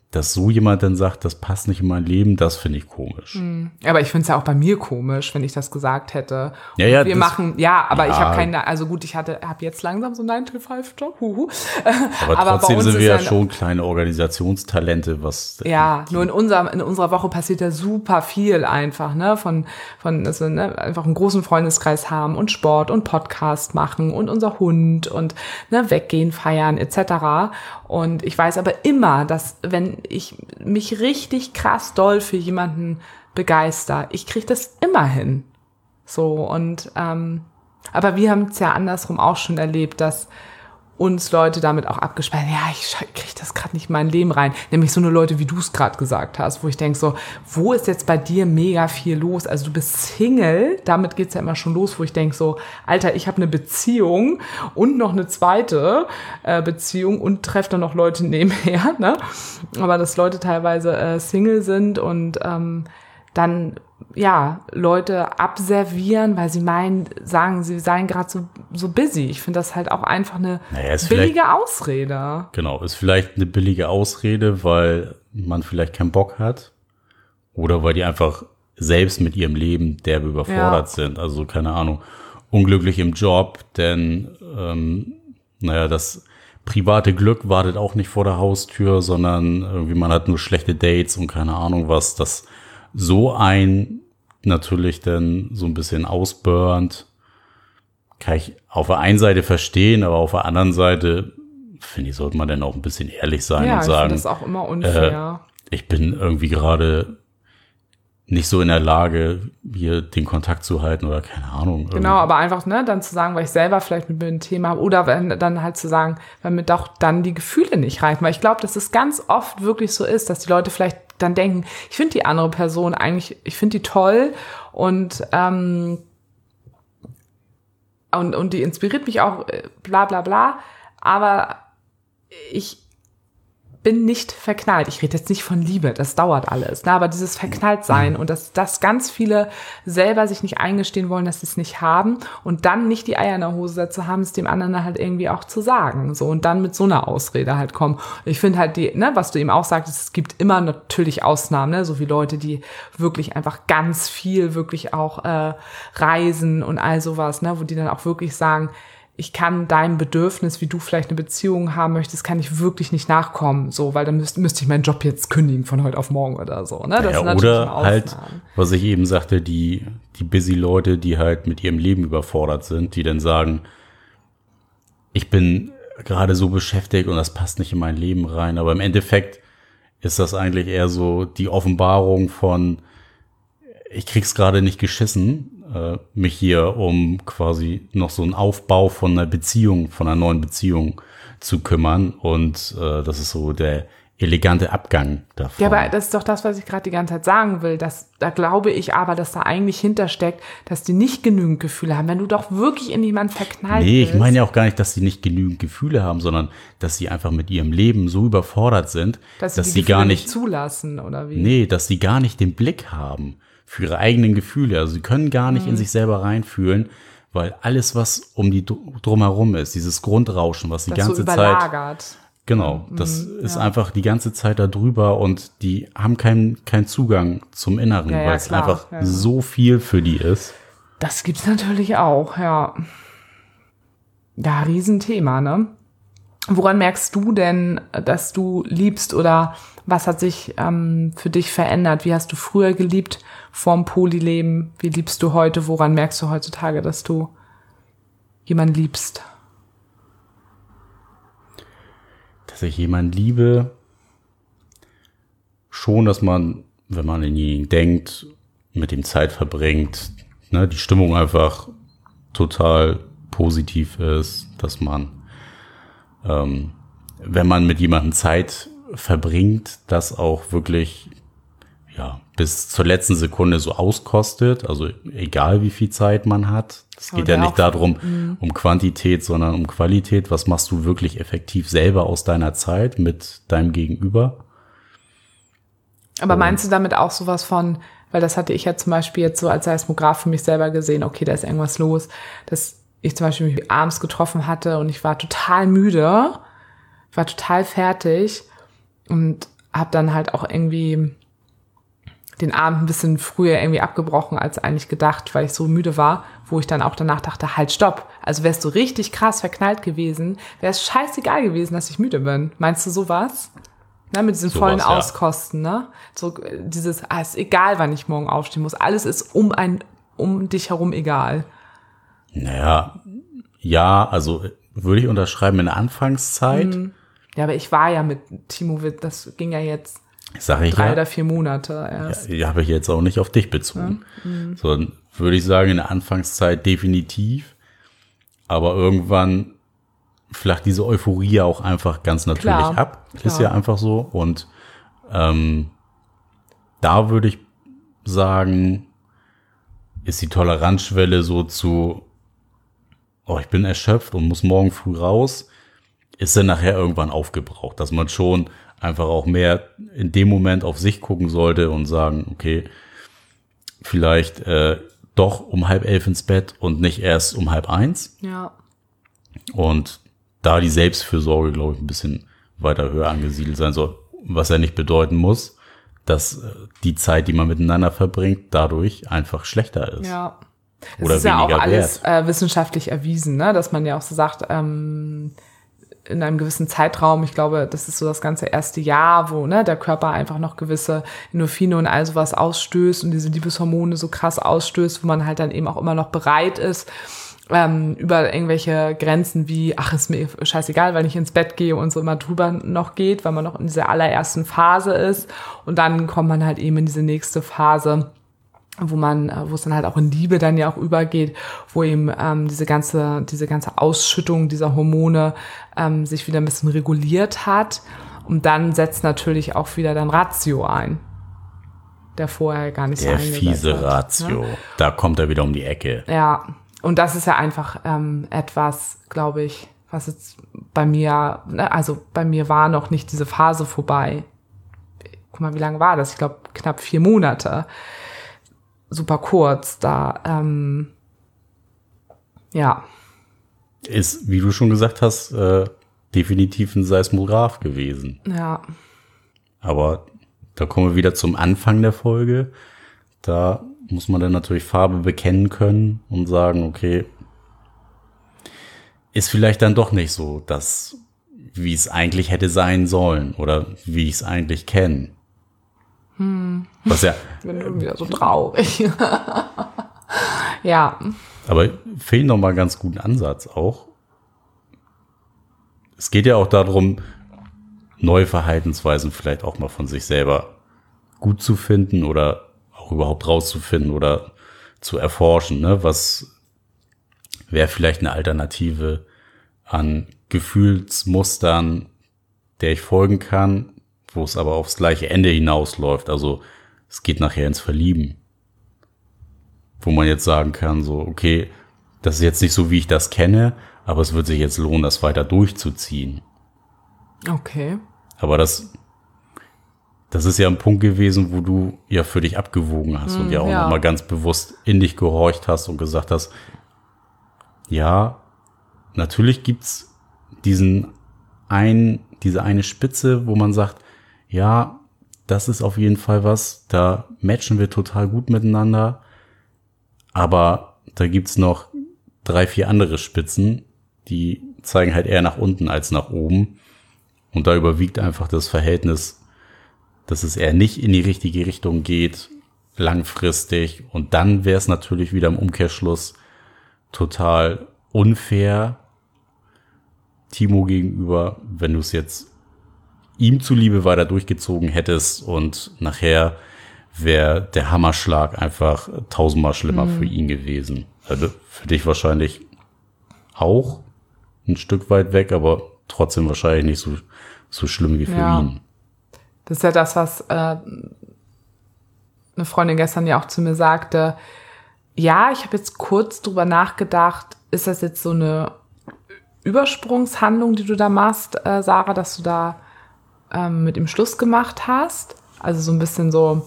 dass so jemand dann sagt, das passt nicht in mein Leben, das finde ich komisch. Mhm. Aber ich finde es ja auch bei mir komisch, wenn ich das gesagt hätte. Ja, ja, wir das, machen, ja, aber ja. ich habe keine, also gut, ich hatte, habe jetzt langsam so einen nine to five Job, huhu. Aber, aber trotzdem bei uns sind ist wir ja ja schon kleine Organisationstalente, was. Ja, nur in unserem, in unserer Woche passiert ja super viel einfach, ne, von, von, also, ne, einfach einen großen Freundeskreis haben und Sport und Podcast machen und unser Hund und, ne, weggehen, feiern, et cetera. Und ich weiß aber immer, dass wenn ich mich richtig krass doll für jemanden begeister, ich kriege das immer hin. So, und, ähm, aber wir haben es ja andersrum auch schon erlebt, dass uns Leute damit auch abgesperrt, ja, ich kriege das gerade nicht in mein Leben rein. Nämlich so eine Leute, wie du es gerade gesagt hast, wo ich denke so, wo ist jetzt bei dir mega viel los? Also du bist Single, damit geht's ja immer schon los, wo ich denke so, Alter, ich habe eine Beziehung und noch eine zweite äh, Beziehung und treffe dann noch Leute nebenher, ne? Aber dass Leute teilweise äh, Single sind und ähm, dann ja, Leute abservieren, weil sie meinen, sagen, sie seien gerade so, so busy. Ich finde das halt auch einfach eine naja, billige Ausrede. Genau, ist vielleicht eine billige Ausrede, weil man vielleicht keinen Bock hat oder weil die einfach selbst mit ihrem Leben derbe überfordert ja. sind. Also keine Ahnung, unglücklich im Job, denn ähm, naja, das private Glück wartet auch nicht vor der Haustür, sondern irgendwie man hat nur schlechte Dates und keine Ahnung was, das so ein natürlich dann so ein bisschen ausburnt, kann ich auf der einen Seite verstehen, aber auf der anderen Seite, finde ich, sollte man dann auch ein bisschen ehrlich sein ja, und sagen, ich finde das auch immer unfair. Äh, ich bin irgendwie gerade nicht so in der Lage, hier den Kontakt zu halten oder keine Ahnung. Irgendwie. Genau, aber einfach, ne, dann zu sagen, weil ich selber vielleicht mit mir ein Thema habe oder wenn, dann halt zu sagen, weil mir doch dann die Gefühle nicht reichen. Weil ich glaube, dass es ganz oft wirklich so ist, dass die Leute vielleicht dann denken, ich finde die andere Person eigentlich, ich finde die toll und, ähm, und, und die inspiriert mich auch, bla bla bla, aber ich bin nicht verknallt. Ich rede jetzt nicht von Liebe, das dauert alles. Ne? Aber dieses Verknalltsein und dass, dass ganz viele selber sich nicht eingestehen wollen, dass sie es nicht haben und dann nicht die Eier in der Hose zu haben, es dem anderen halt irgendwie auch zu sagen. So und dann mit so einer Ausrede halt kommen. Ich finde halt die, ne, was du eben auch sagtest, es gibt immer natürlich Ausnahmen, ne? So wie Leute, die wirklich einfach ganz viel wirklich auch äh, reisen und all sowas, ne? Wo die dann auch wirklich sagen, ich kann deinem Bedürfnis, wie du vielleicht eine Beziehung haben möchtest, kann ich wirklich nicht nachkommen, so, weil dann müsste müsste ich meinen Job jetzt kündigen von heute auf morgen oder so, ne? Das ja, sind natürlich oder halt, was ich eben sagte, die die busy Leute, die halt mit ihrem Leben überfordert sind, die dann sagen, ich bin gerade so beschäftigt und das passt nicht in mein Leben rein, aber im Endeffekt ist das eigentlich eher so die Offenbarung von, ich krieg's gerade nicht geschissen, mich hier um quasi noch so einen Aufbau von einer Beziehung, von einer neuen Beziehung zu kümmern. Und äh, das ist so der elegante Abgang davon. Ja, aber das ist doch das, was ich gerade die ganze Zeit sagen will. Dass, da glaube ich aber, dass da eigentlich hintersteckt, dass die nicht genügend Gefühle haben. Wenn du doch wirklich in jemanden verknallt Nee, bist. ich meine ja auch gar nicht, dass sie nicht genügend Gefühle haben, sondern dass sie einfach mit ihrem Leben so überfordert sind, dass sie, dass die sie Gefühle gar nicht, nicht zulassen, oder wie? Nee, dass sie gar nicht den Blick haben für ihre eigenen Gefühle. Also sie können gar nicht mhm. in sich selber reinfühlen, weil alles, was um die drumherum ist, dieses Grundrauschen, was die das ganze so überlagert. Zeit, genau, das mhm, ist ja. einfach die ganze Zeit da drüber und die haben keinen keinen Zugang zum Inneren, ja, ja, weil es klar. einfach ja. so viel für die ist. Das gibt's natürlich auch, ja. Ja, Riesenthema, ne? Woran merkst du denn, dass du liebst oder was hat sich ähm, für dich verändert? Wie hast du früher geliebt vorm Polyleben? Wie liebst du heute? Woran merkst du heutzutage, dass du jemanden liebst? Dass ich jemanden liebe, schon, dass man, wenn man in ihn denkt, mit ihm Zeit verbringt, ne, die Stimmung einfach total positiv ist, dass man Ähm, wenn man mit jemandem Zeit verbringt, das auch wirklich ja bis zur letzten Sekunde so auskostet, also egal wie viel Zeit man hat. Es geht Oder ja nicht auch, darum, mh. um Quantität, sondern um Qualität. Was machst du wirklich effektiv selber aus deiner Zeit mit deinem Gegenüber? Aber Und meinst du damit auch sowas von, weil das hatte ich ja zum Beispiel jetzt so als Seismograph für mich selber gesehen, okay, da ist irgendwas los, dass ich zum Beispiel mich abends getroffen hatte und ich war total müde, ich war total fertig und habe dann halt auch irgendwie den Abend ein bisschen früher irgendwie abgebrochen als eigentlich gedacht, weil ich so müde war, wo ich dann auch danach dachte, halt, stopp. Also wärst du richtig krass verknallt gewesen, wäre es scheißegal gewesen, dass ich müde bin. Meinst du sowas? Ne, mit diesen Sowas, vollen ja. Auskosten, ne? So dieses, ah, ist egal, wann ich morgen aufstehen muss. Alles ist um ein, um dich herum egal. Naja, ja, also würde ich unterschreiben in der Anfangszeit. Mhm. Ja, aber ich war ja mit Timo, das ging ja jetzt Sag ich drei ja, oder vier Monate erst. Ja, die habe ich jetzt auch nicht auf dich bezogen. Ja. Mhm. So, dann würde ich sagen, in der Anfangszeit definitiv. Aber irgendwann flacht diese Euphorie auch einfach ganz natürlich Klar, ab. klar. Ist ja einfach so. Und ähm, da würde ich sagen, ist die Toleranzschwelle so zu, oh, ich bin erschöpft und muss morgen früh raus, ist dann nachher irgendwann aufgebraucht, dass man schon einfach auch mehr in dem Moment auf sich gucken sollte und sagen, okay, vielleicht äh, doch um halb elf ins Bett und nicht erst um halb eins. Ja. Und da die Selbstfürsorge, glaube ich, ein bisschen weiter höher angesiedelt sein soll, was ja nicht bedeuten muss, dass äh, die Zeit, die man miteinander verbringt, dadurch einfach schlechter ist. Ja. Oder es ist ja auch weniger alles wert. äh, wissenschaftlich erwiesen, ne? Dass man ja auch so sagt, ähm, in einem gewissen Zeitraum, ich glaube, das ist so das ganze erste Jahr, wo ne, der Körper einfach noch gewisse Endorphine und all sowas ausstößt und diese Liebeshormone so krass ausstößt, wo man halt dann eben auch immer noch bereit ist, ähm, über irgendwelche Grenzen wie, ach, ist mir scheißegal, weil ich ins Bett gehe und so immer drüber noch geht, weil man noch in dieser allerersten Phase ist. Und dann kommt man halt eben in diese nächste Phase, wo man, wo es dann halt auch in Liebe dann ja auch übergeht, wo eben ähm, diese ganze, diese ganze Ausschüttung dieser Hormone ähm, sich wieder ein bisschen reguliert hat. Und dann setzt natürlich auch wieder dann Ratio ein, der vorher gar nicht Der so eingesetzt fiese hat, Ratio. Ne? Da kommt er wieder um die Ecke. Ja, und das ist ja einfach ähm, etwas, glaube ich, was jetzt bei mir, ne, also bei mir war noch nicht diese Phase vorbei. Guck mal, wie lange war das? Ich glaube, knapp vier Monate. Super kurz, da, ähm, ja. Ist, wie du schon gesagt hast, äh, definitiv ein Seismograph gewesen. Ja. Aber da kommen wir wieder zum Anfang der Folge. Da muss man dann natürlich Farbe bekennen können und sagen, okay, ist vielleicht dann doch nicht so, dass, wie es eigentlich hätte sein sollen oder wie ich es eigentlich kenne. Hm. Was ja. Ich bin schon wieder so traurig. Ja. Aber fehlt noch mal ganz guten Ansatz auch. Es geht ja auch darum, neue Verhaltensweisen vielleicht auch mal von sich selber gut zu finden oder auch überhaupt rauszufinden oder zu erforschen, ne? Was wäre vielleicht eine Alternative an Gefühlsmustern, der ich folgen kann, wo es aber aufs gleiche Ende hinausläuft. Also es geht nachher ins Verlieben. Wo man jetzt sagen kann, so, okay, das ist jetzt nicht so, wie ich das kenne, aber es wird sich jetzt lohnen, das weiter durchzuziehen. Okay. Aber das, das ist ja ein Punkt gewesen, wo du ja für dich abgewogen hast mm, und ja auch ja. nochmal ganz bewusst in dich gehorcht hast und gesagt hast, ja, natürlich gibt's diesen ein, diese eine Spitze, wo man sagt, ja, das ist auf jeden Fall was, da matchen wir total gut miteinander, aber da gibt's noch drei, vier andere Spitzen, die zeigen halt eher nach unten als nach oben und da überwiegt einfach das Verhältnis, dass es eher nicht in die richtige Richtung geht, langfristig und dann wäre es natürlich wieder im Umkehrschluss total unfair Timo gegenüber, wenn du es jetzt ihm zuliebe weiter durchgezogen hättest und nachher wäre der Hammerschlag einfach tausendmal schlimmer mhm. für ihn gewesen. Also für dich wahrscheinlich auch ein Stück weit weg, aber trotzdem wahrscheinlich nicht so, so schlimm wie für ja. ihn. Das ist ja das, was äh, eine Freundin gestern ja auch zu mir sagte. Ja, ich habe jetzt kurz drüber nachgedacht, ist das jetzt so eine Übersprungshandlung, die du da machst, äh, Sarah, dass du da ähm, mit ihm Schluss gemacht hast? Also so ein bisschen so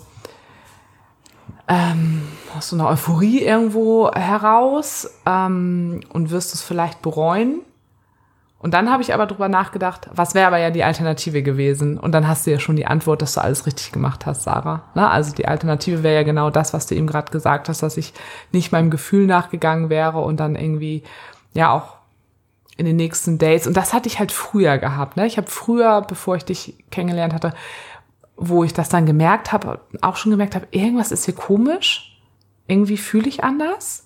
ähm, aus so einer Euphorie irgendwo heraus ähm, und wirst es vielleicht bereuen? Und dann habe ich aber drüber nachgedacht, was wäre aber ja die Alternative gewesen? Und dann hast du ja schon die Antwort, dass du alles richtig gemacht hast, Sarah. Na, also die Alternative wäre ja genau das, was du eben gerade gesagt hast, dass ich nicht meinem Gefühl nachgegangen wäre und dann irgendwie ja auch in den nächsten Dates. Und das hatte ich halt früher gehabt. Ne? Ich habe früher, bevor ich dich kennengelernt hatte, wo ich das dann gemerkt habe, auch schon gemerkt habe, irgendwas ist hier komisch. Irgendwie fühle ich anders.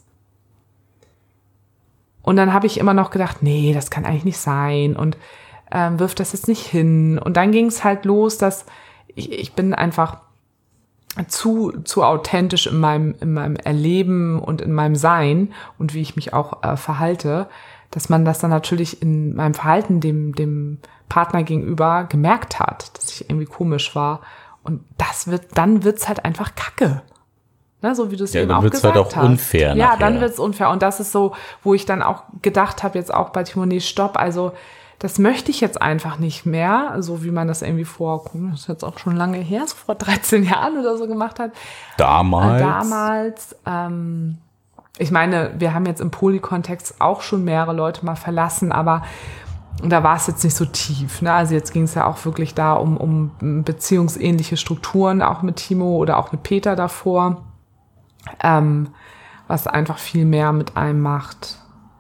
Und dann habe ich immer noch gedacht, nee, das kann eigentlich nicht sein und ähm, wirf das jetzt nicht hin. Und dann ging es halt los, dass ich, ich bin einfach zu zu authentisch in meinem in meinem Erleben und in meinem Sein und wie ich mich auch äh, verhalte, dass man das dann natürlich in meinem Verhalten dem dem Partner gegenüber gemerkt hat, dass ich irgendwie komisch war. Und das wird, dann wird's halt einfach Kacke. Ne, so wie du es ja, eben dann auch wird's gesagt halt auch hast. unfair Ja, nachher. dann wird's unfair. Und das ist so, wo ich dann auch gedacht habe, jetzt auch bei Timonie, stopp, also das möchte ich jetzt einfach nicht mehr, so wie man das irgendwie vor, das ist jetzt auch schon lange her, so vor dreizehn Jahren oder so gemacht hat. Damals? Äh, damals, ähm, ich meine, wir haben jetzt im Poly-Kontext auch schon mehrere Leute mal verlassen, aber da war es jetzt nicht so tief. Ne? Also jetzt ging es ja auch wirklich da um, um beziehungsähnliche Strukturen, auch mit Timo oder auch mit Peter davor. Ähm, was einfach viel mehr mit einem macht.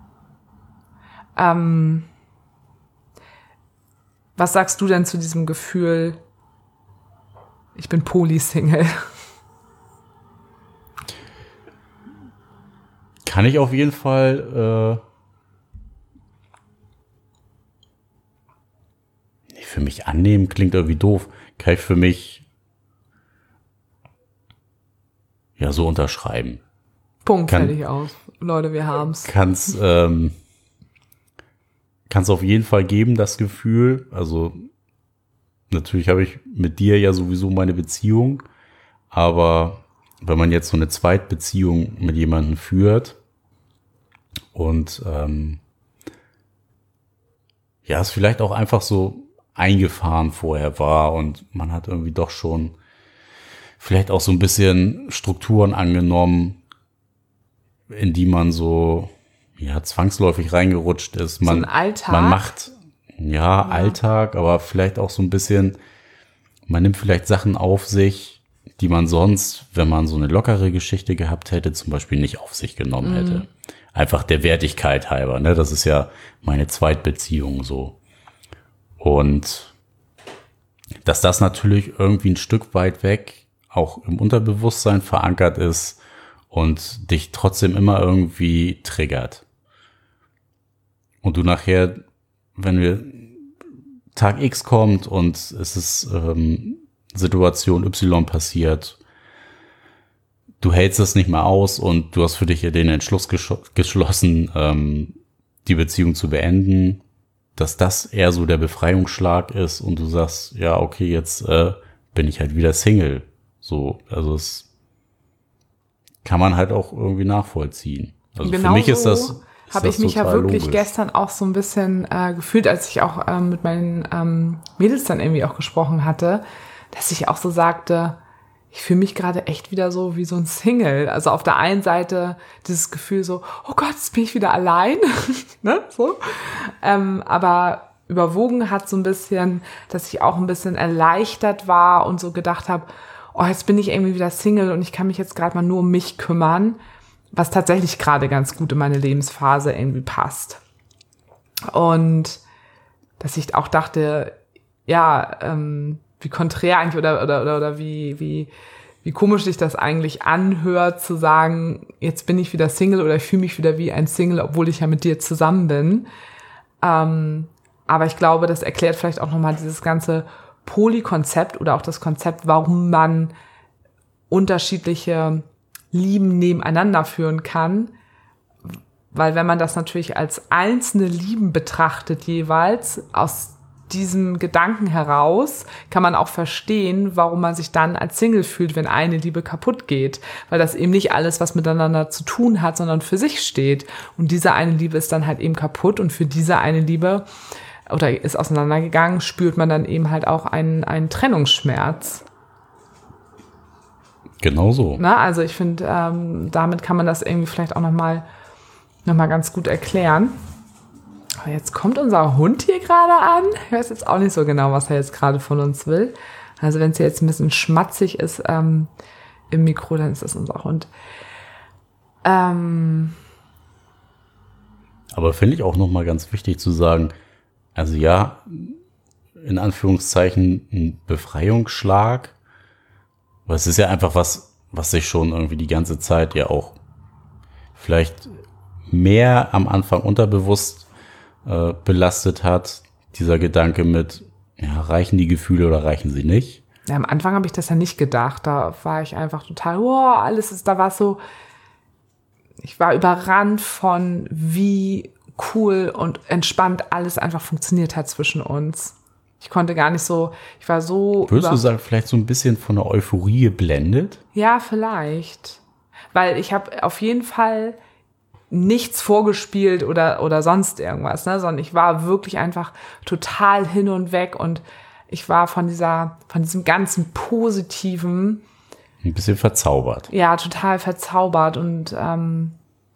Ähm, was sagst du denn zu diesem Gefühl, ich bin Poly-Single? Kann ich auf jeden Fall äh, für mich annehmen, klingt irgendwie doof. Kann ich für mich ja so unterschreiben. Punkt, Kann, fertig aus. Leute, wir haben's. Kann's, ähm, kann's auf jeden Fall geben, das Gefühl. Also natürlich habe ich mit dir ja sowieso meine Beziehung, aber wenn man jetzt so eine Zweitbeziehung mit jemandem führt und ähm, ja, es vielleicht auch einfach so eingefahren vorher war und man hat irgendwie doch schon vielleicht auch so ein bisschen Strukturen angenommen, in die man so ja zwangsläufig reingerutscht ist. Man, so ein Alltag. Man macht ja, ja Alltag, aber vielleicht auch so ein bisschen, man nimmt vielleicht Sachen auf sich, die man sonst, wenn man so eine lockere Geschichte gehabt hätte, zum Beispiel nicht auf sich genommen mhm. hätte. Einfach der Wertigkeit halber, ne? Das ist ja meine Zweitbeziehung so. Und dass das natürlich irgendwie ein Stück weit weg auch im Unterbewusstsein verankert ist und dich trotzdem immer irgendwie triggert. Und du nachher, wenn wir Tag X kommt und es ist ähm, Situation Y passiert, du hältst es nicht mehr aus und du hast für dich den Entschluss gesch- geschlossen, ähm, die Beziehung zu beenden, dass das eher so der Befreiungsschlag ist und du sagst, ja, okay, jetzt äh, bin ich halt wieder Single. So, also es kann man halt auch irgendwie nachvollziehen. Also genau für mich so ist das habe ich mich ja wirklich logisch. gestern auch so ein bisschen äh, gefühlt, als ich auch ähm, mit meinen ähm, Mädels dann irgendwie auch gesprochen hatte, dass ich auch so sagte, ich fühle mich gerade echt wieder so wie so ein Single. Also auf der einen Seite dieses Gefühl so, oh Gott, jetzt bin ich wieder allein. ne? so. Ähm, aber überwogen hat so ein bisschen, dass ich auch ein bisschen erleichtert war und so gedacht habe, oh, jetzt bin ich irgendwie wieder Single und ich kann mich jetzt gerade mal nur um mich kümmern, was tatsächlich gerade ganz gut in meine Lebensphase irgendwie passt. Und dass ich auch dachte, ja, ähm, wie konträr eigentlich oder oder oder, oder wie wie wie komisch sich das eigentlich anhört, zu sagen, jetzt bin ich wieder Single oder ich fühle mich wieder wie ein Single, obwohl ich ja mit dir zusammen bin. Ähm, aber ich glaube, das erklärt vielleicht auch nochmal dieses ganze Poly-Konzept oder auch das Konzept, warum man unterschiedliche Lieben nebeneinander führen kann. Weil wenn man das natürlich als einzelne Lieben betrachtet jeweils, aus diesem Gedanken heraus kann man auch verstehen, warum man sich dann als Single fühlt, wenn eine Liebe kaputt geht. Weil das eben nicht alles, was miteinander zu tun hat, sondern für sich steht. Und diese eine Liebe ist dann halt eben kaputt und für diese eine Liebe oder ist auseinandergegangen, spürt man dann eben halt auch einen, einen Trennungsschmerz. Genau so. Na, also ich finde, ähm, damit kann man das irgendwie vielleicht auch nochmal noch mal ganz gut erklären. Aber jetzt kommt unser Hund hier gerade an. Ich weiß jetzt auch nicht so genau, was er jetzt gerade von uns will. Also wenn es jetzt ein bisschen schmatzig ist ähm, im Mikro, dann ist das unser Hund. Ähm... Aber finde ich auch nochmal ganz wichtig zu sagen, also ja, in Anführungszeichen ein Befreiungsschlag, aber es ist ja einfach was, was sich schon irgendwie die ganze Zeit ja auch vielleicht mehr am Anfang unterbewusst äh, belastet hat, dieser Gedanke mit, ja, reichen die Gefühle oder reichen sie nicht? Ja, am Anfang habe ich das ja nicht gedacht, da war ich einfach total, wow, alles ist, da war so, ich war überrannt von, wie cool und entspannt alles einfach funktioniert hat zwischen uns. Ich konnte gar nicht so, ich war so... Würdest du sagen, vielleicht so ein bisschen von der Euphorie geblendet? Ja, vielleicht. Weil ich habe auf jeden Fall nichts vorgespielt oder, oder sonst irgendwas, ne? Sondern ich war wirklich einfach total hin und weg und ich war von dieser, von diesem ganzen Positiven... Ein bisschen verzaubert. Ja, total verzaubert und, ähm,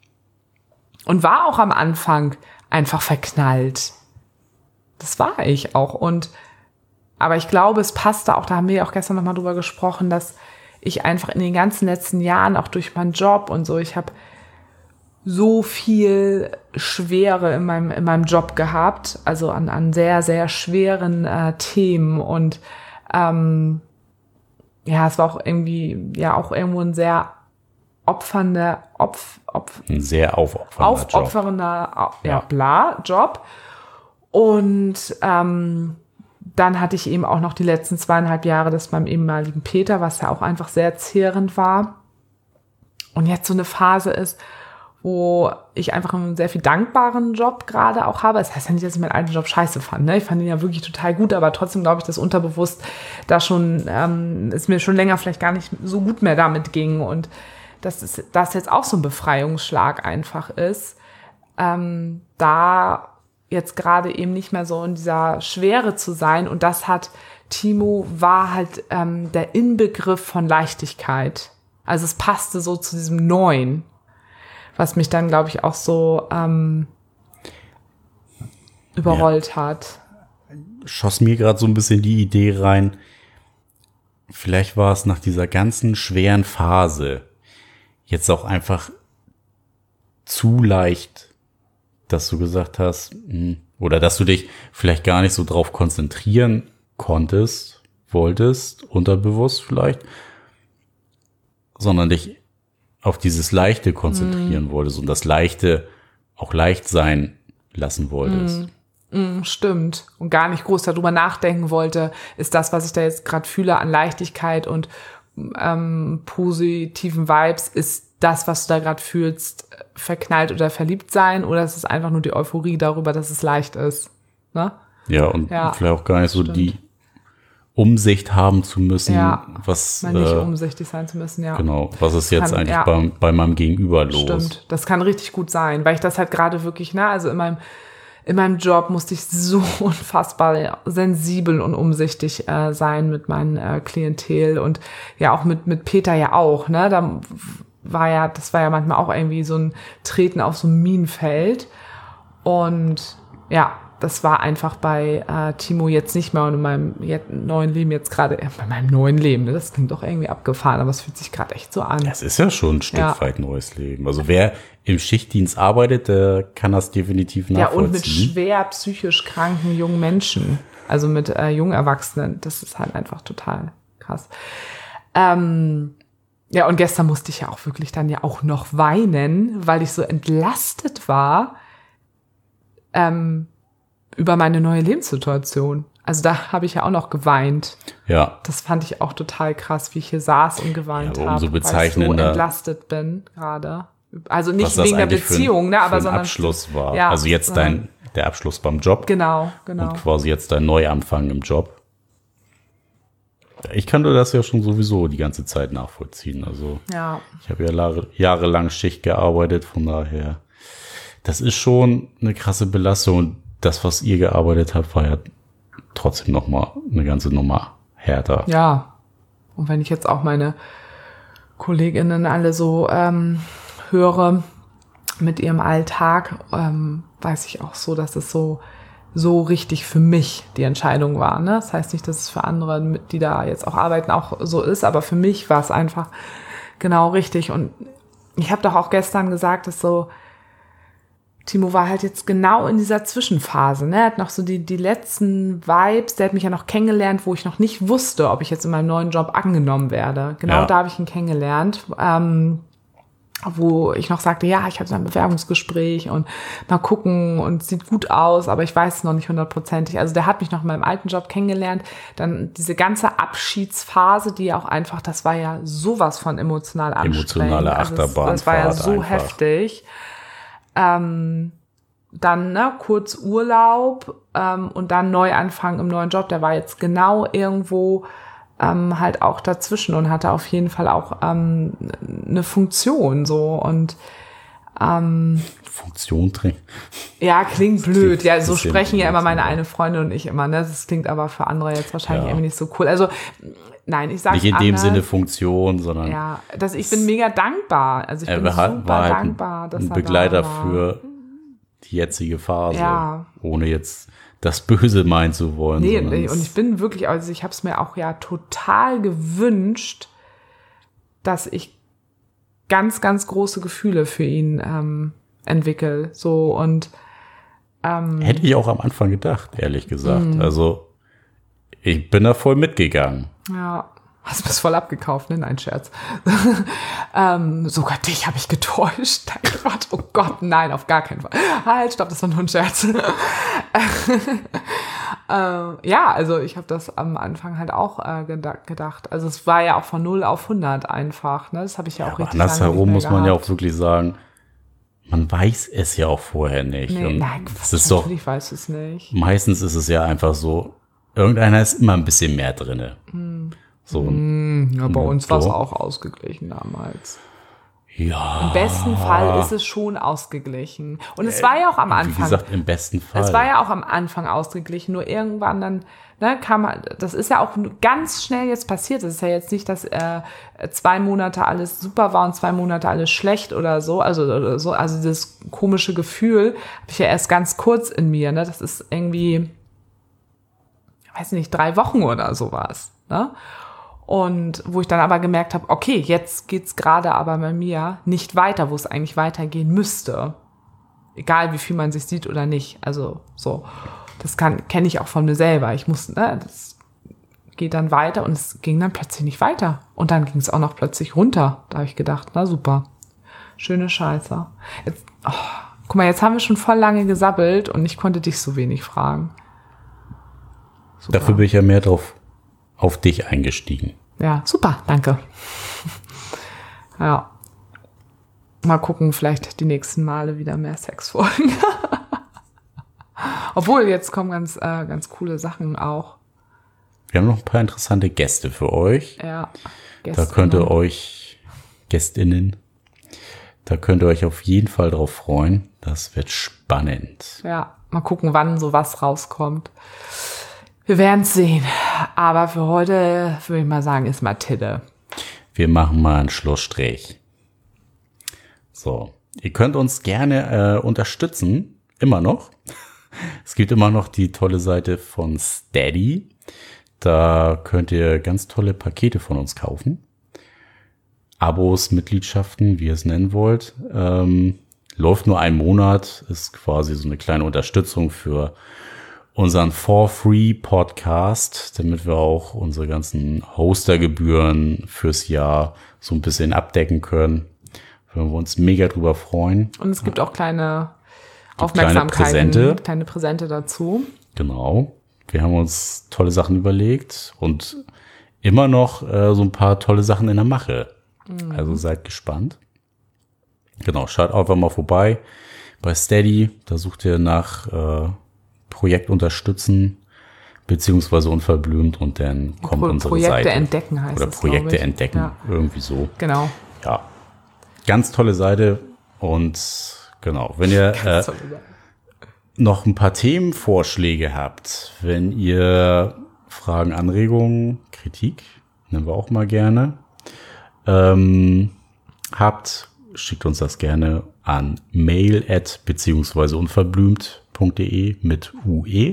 und war auch am Anfang einfach verknallt. Das war ich auch. Und, aber ich glaube, es passte auch, da haben wir ja auch gestern nochmal drüber gesprochen, dass ich einfach in den ganzen letzten Jahren, auch durch meinen Job und so, ich habe so viel Schwere in meinem, in meinem Job gehabt, also an, an sehr, sehr schweren äh, Themen und, ähm, ja, es war auch irgendwie, ja, auch irgendwo ein sehr opfernder, opf, opf, ein sehr aufopfernder aufopfernder, Job. ja, ja, bla, Job. Und ähm, dann hatte ich eben auch noch die letzten zweieinhalb Jahre das beim ehemaligen Peter, was ja auch einfach sehr zehrend war. Und jetzt so eine Phase ist, wo ich einfach einen sehr viel dankbaren Job gerade auch habe. Das heißt ja nicht, dass ich meinen alten Job scheiße fand. Ne? Ich fand ihn ja wirklich total gut, aber trotzdem glaube ich, dass unterbewusst da schon, ähm, es mir schon länger vielleicht gar nicht so gut mehr damit ging und dass es, das jetzt auch so ein Befreiungsschlag einfach ist, ähm, da jetzt gerade eben nicht mehr so in dieser Schwere zu sein. Und das hat, Timo war halt ähm, der Inbegriff von Leichtigkeit. Also es passte so zu diesem Neuen, was mich dann, glaube ich, auch so ähm, überrollt ja. hat. Schoss mir gerade so ein bisschen die Idee rein, vielleicht war es nach dieser ganzen schweren Phase jetzt auch einfach zu leicht, dass du gesagt hast, oder dass du dich vielleicht gar nicht so drauf konzentrieren konntest, wolltest, unterbewusst vielleicht, sondern dich auf dieses Leichte konzentrieren mm. wolltest und das Leichte auch leicht sein lassen wolltest. Mm. Mm, stimmt. Und gar nicht groß darüber nachdenken wollte, ist das, was ich da jetzt gerade fühle an Leichtigkeit und ähm, positiven Vibes, ist das, was du da gerade fühlst, verknallt oder verliebt sein, oder ist es einfach nur die Euphorie darüber, dass es leicht ist? Ne? Ja, und ja, vielleicht auch gar nicht so stimmt. die Umsicht haben zu müssen, ja, was nicht äh, umsichtig sein zu müssen, ja. Genau, was ist jetzt kann, eigentlich ja. bei, bei meinem Gegenüber los? Stimmt, das kann richtig gut sein, weil ich das halt gerade wirklich, ne, also in meinem in meinem Job musste ich so unfassbar sensibel und umsichtig äh, sein mit meinem äh, Klientel und ja auch mit mit Peter ja auch, ne, da war ja, das war ja manchmal auch irgendwie so ein Treten auf so ein Minenfeld und ja, das war einfach bei äh, Timo jetzt nicht mehr und in meinem jetzt, neuen Leben jetzt gerade, äh, bei meinem neuen Leben, ne, das klingt doch irgendwie abgefahren, aber es fühlt sich gerade echt so an. Das ist ja schon ein Stück ja. weit neues Leben. Also wer im Schichtdienst arbeitet, der kann das definitiv nachvollziehen. Ja, und mit schwer psychisch kranken jungen Menschen, also mit äh, jungen Erwachsenen, das ist halt einfach total krass. Ähm, ja, und gestern musste ich ja auch wirklich dann ja auch noch weinen, weil ich so entlastet war, ähm, über meine neue Lebenssituation. Also da habe ich ja auch noch geweint. Ja. Das fand ich auch total krass, wie ich hier saß und geweint ja, habe, so weil ich so entlastet bin gerade. Also nicht wegen der Beziehung, ein, ne, aber für sondern Abschluss war. Ja, also jetzt dein der Abschluss beim Job. Genau, genau. Und quasi jetzt dein Neuanfang im Job. Ich kannte das ja schon sowieso die ganze Zeit nachvollziehen. Also ja. ich habe ja jahrelang Schicht gearbeitet, von daher. Das ist schon eine krasse Belastung. Und das, was ihr gearbeitet habt, war ja trotzdem noch mal eine ganze Nummer härter. Ja. Und wenn ich jetzt auch meine KollegInnen alle so ähm, höre, mit ihrem Alltag, ähm, weiß ich auch so, dass es so so richtig für mich die Entscheidung war. Ne? Das heißt nicht, dass es für andere, die da jetzt auch arbeiten, auch so ist, aber für mich war es einfach genau richtig. Und ich habe doch auch gestern gesagt, dass so Timo war halt jetzt genau in dieser Zwischenphase. Ne? Er hat noch so die, die letzten Vibes, der hat mich ja noch kennengelernt, wo ich noch nicht wusste, ob ich jetzt in meinem neuen Job angenommen werde. Genau, ja. Da habe ich ihn kennengelernt. Ähm, wo ich noch sagte, ja, ich hatte ein Bewerbungsgespräch und mal gucken und sieht gut aus, aber ich weiß es noch nicht hundertprozentig. Also der hat mich noch in meinem alten Job kennengelernt. Dann diese ganze Abschiedsphase, die auch einfach, das war ja sowas von emotional anstrengend. Emotionale Achterbahn. Also das, das war ja so einfach. heftig. Ähm, dann ne, kurz Urlaub ähm, und dann Neuanfang im neuen Job. Der war jetzt genau irgendwo Ähm, halt auch dazwischen und hatte auf jeden Fall auch ähm, eine Funktion so und ähm, Funktion drin. Ja, klingt blöd. Ja, so bisschen sprechen ja immer meine ja. eine Freundin und ich immer. Ne? Das klingt aber für andere jetzt wahrscheinlich Ja. irgendwie nicht so cool. Also nein, ich sage nicht in dem Sinne Funktion, sondern ja, dass ich bin mega dankbar. Also ich bin er war, super war halt dankbar, dass ein er Begleiter da war. für die jetzige Phase, Ja. ohne jetzt das Böse meinen zu wollen. Nee, sondern nee, und ich bin wirklich, also ich habe es mir auch ja total gewünscht, dass ich ganz, ganz große Gefühle für ihn ähm, entwickle. So und ähm, hätte ich auch am Anfang gedacht, ehrlich gesagt. Mhm. Also ich bin da voll mitgegangen. ja, hast mir das voll abgekauft, ne? Nein, Scherz. ähm, sogar dich habe ich getäuscht. Dein Gott, oh Gott, nein, auf gar keinen Fall. Halt, stopp, das war nur ein Scherz. ähm, ja, also ich habe das am Anfang halt auch äh, geda- gedacht. Also es war ja auch von null auf hundert einfach. Ne? Das habe ich ja, Ja, auch aber richtig lange nicht andersherum mehr muss man ja gehabt. auch wirklich sagen, man weiß es ja auch vorher nicht. Nee, Und nein, es ist doch, natürlich weiß ich es nicht. meistens ist es ja einfach so, irgendeiner ist immer ein bisschen mehr drinne. Hm. So, Hm, ja, bei Ja, uns war es so. auch ausgeglichen damals. ja. Im besten Fall ist es schon ausgeglichen. Und es war ja auch am Wie Anfang. gesagt, im besten Fall. Es war ja auch am Anfang ausgeglichen, nur irgendwann dann, ne, kam, das ist ja auch ganz schnell jetzt passiert. Es ist ja jetzt nicht, dass äh, zwei Monate alles super war und zwei Monate alles schlecht oder so. Also, oder so, also das komische Gefühl habe ich ja erst ganz kurz in mir. Ne? Das ist irgendwie, ich weiß nicht, drei Wochen oder sowas. Ne? Und wo ich dann aber gemerkt habe, okay, jetzt geht's gerade aber bei mir nicht weiter, wo es eigentlich weitergehen müsste. Egal, wie viel man sich sieht oder nicht. Also so, das kann kenne ich auch von mir selber. Ich muss, ne, das geht dann weiter und es ging dann plötzlich nicht weiter. Und dann ging es auch noch plötzlich runter. Da habe ich gedacht, na super, schöne Scheiße. Jetzt, oh, guck mal, jetzt haben wir schon voll lange gesabbelt und ich konnte dich so wenig fragen. Super. Dafür bin ich ja mehr drauf auf dich eingestiegen. Ja, super, danke. Ja. Mal gucken, vielleicht die nächsten Male wieder mehr Sexfolgen. Obwohl, jetzt kommen ganz, äh, ganz coole Sachen auch. Wir haben noch ein paar interessante Gäste für euch. Ja. Da könnt ihr euch, Gästinnen, da könnt ihr euch auf jeden Fall drauf freuen. Das wird spannend. Ja, mal gucken, wann sowas rauskommt. Wir werden es sehen. Aber für heute würde ich mal sagen, ist mal Tille. Wir machen mal einen Schlussstrich. So, ihr könnt uns gerne äh, unterstützen, immer noch. Es gibt immer noch die tolle Seite von Steady. Da könnt ihr ganz tolle Pakete von uns kaufen. Abos, Mitgliedschaften, wie ihr es nennen wollt. Ähm, läuft nur einen Monat, ist quasi so eine kleine Unterstützung für unseren For-Free-Podcast, damit wir auch unsere ganzen Hostergebühren fürs Jahr so ein bisschen abdecken können. Würden wir uns mega drüber freuen. Und es gibt auch kleine Kleine Aufmerksamkeiten, Präsente. kleine Präsente dazu. Genau. Wir haben uns tolle Sachen überlegt und immer noch äh, so ein paar tolle Sachen in der Mache. Mhm. Also seid gespannt. Genau, schaut einfach mal vorbei bei Steady. Da sucht ihr nach äh, Projekt unterstützen, beziehungsweise unverblümt und dann kommt Pro- unsere Projekte Seite. entdecken heißt Oder es, Projekte glaub ich. entdecken, Ja. irgendwie so. Genau. Ja, ganz tolle Seite und genau, wenn ihr äh, noch ein paar Themenvorschläge habt, wenn ihr Fragen, Anregungen, Kritik, nehmen wir auch mal gerne, ähm, habt, schickt uns das gerne an mail at beziehungsweise unverblümt punkt de mit U E.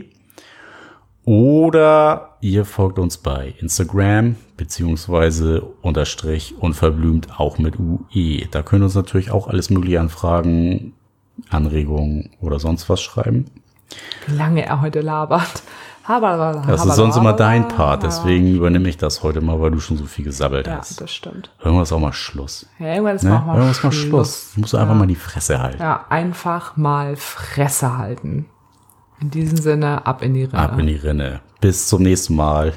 Oder ihr folgt uns bei Instagram beziehungsweise unterstrich unverblümt auch mit U E. Da könnt ihr uns natürlich auch alles mögliche Anfragen, Anregungen oder sonst was schreiben. Wie lange er heute labert. Das ist sonst immer dein Part, deswegen übernehme ich das heute mal, weil du schon so viel gesabbelt ja, hast. Ja, das stimmt. Irgendwann ist auch mal Schluss. Ja, irgendwann ist ne? auch mal irgendwann Schluss. Ist mal Schluss. Du musst ja. einfach mal die Fresse halten. Ja, einfach mal Fresse halten. In diesem Sinne, ab in die Rinne. Ab in die Rinne. Bis zum nächsten Mal.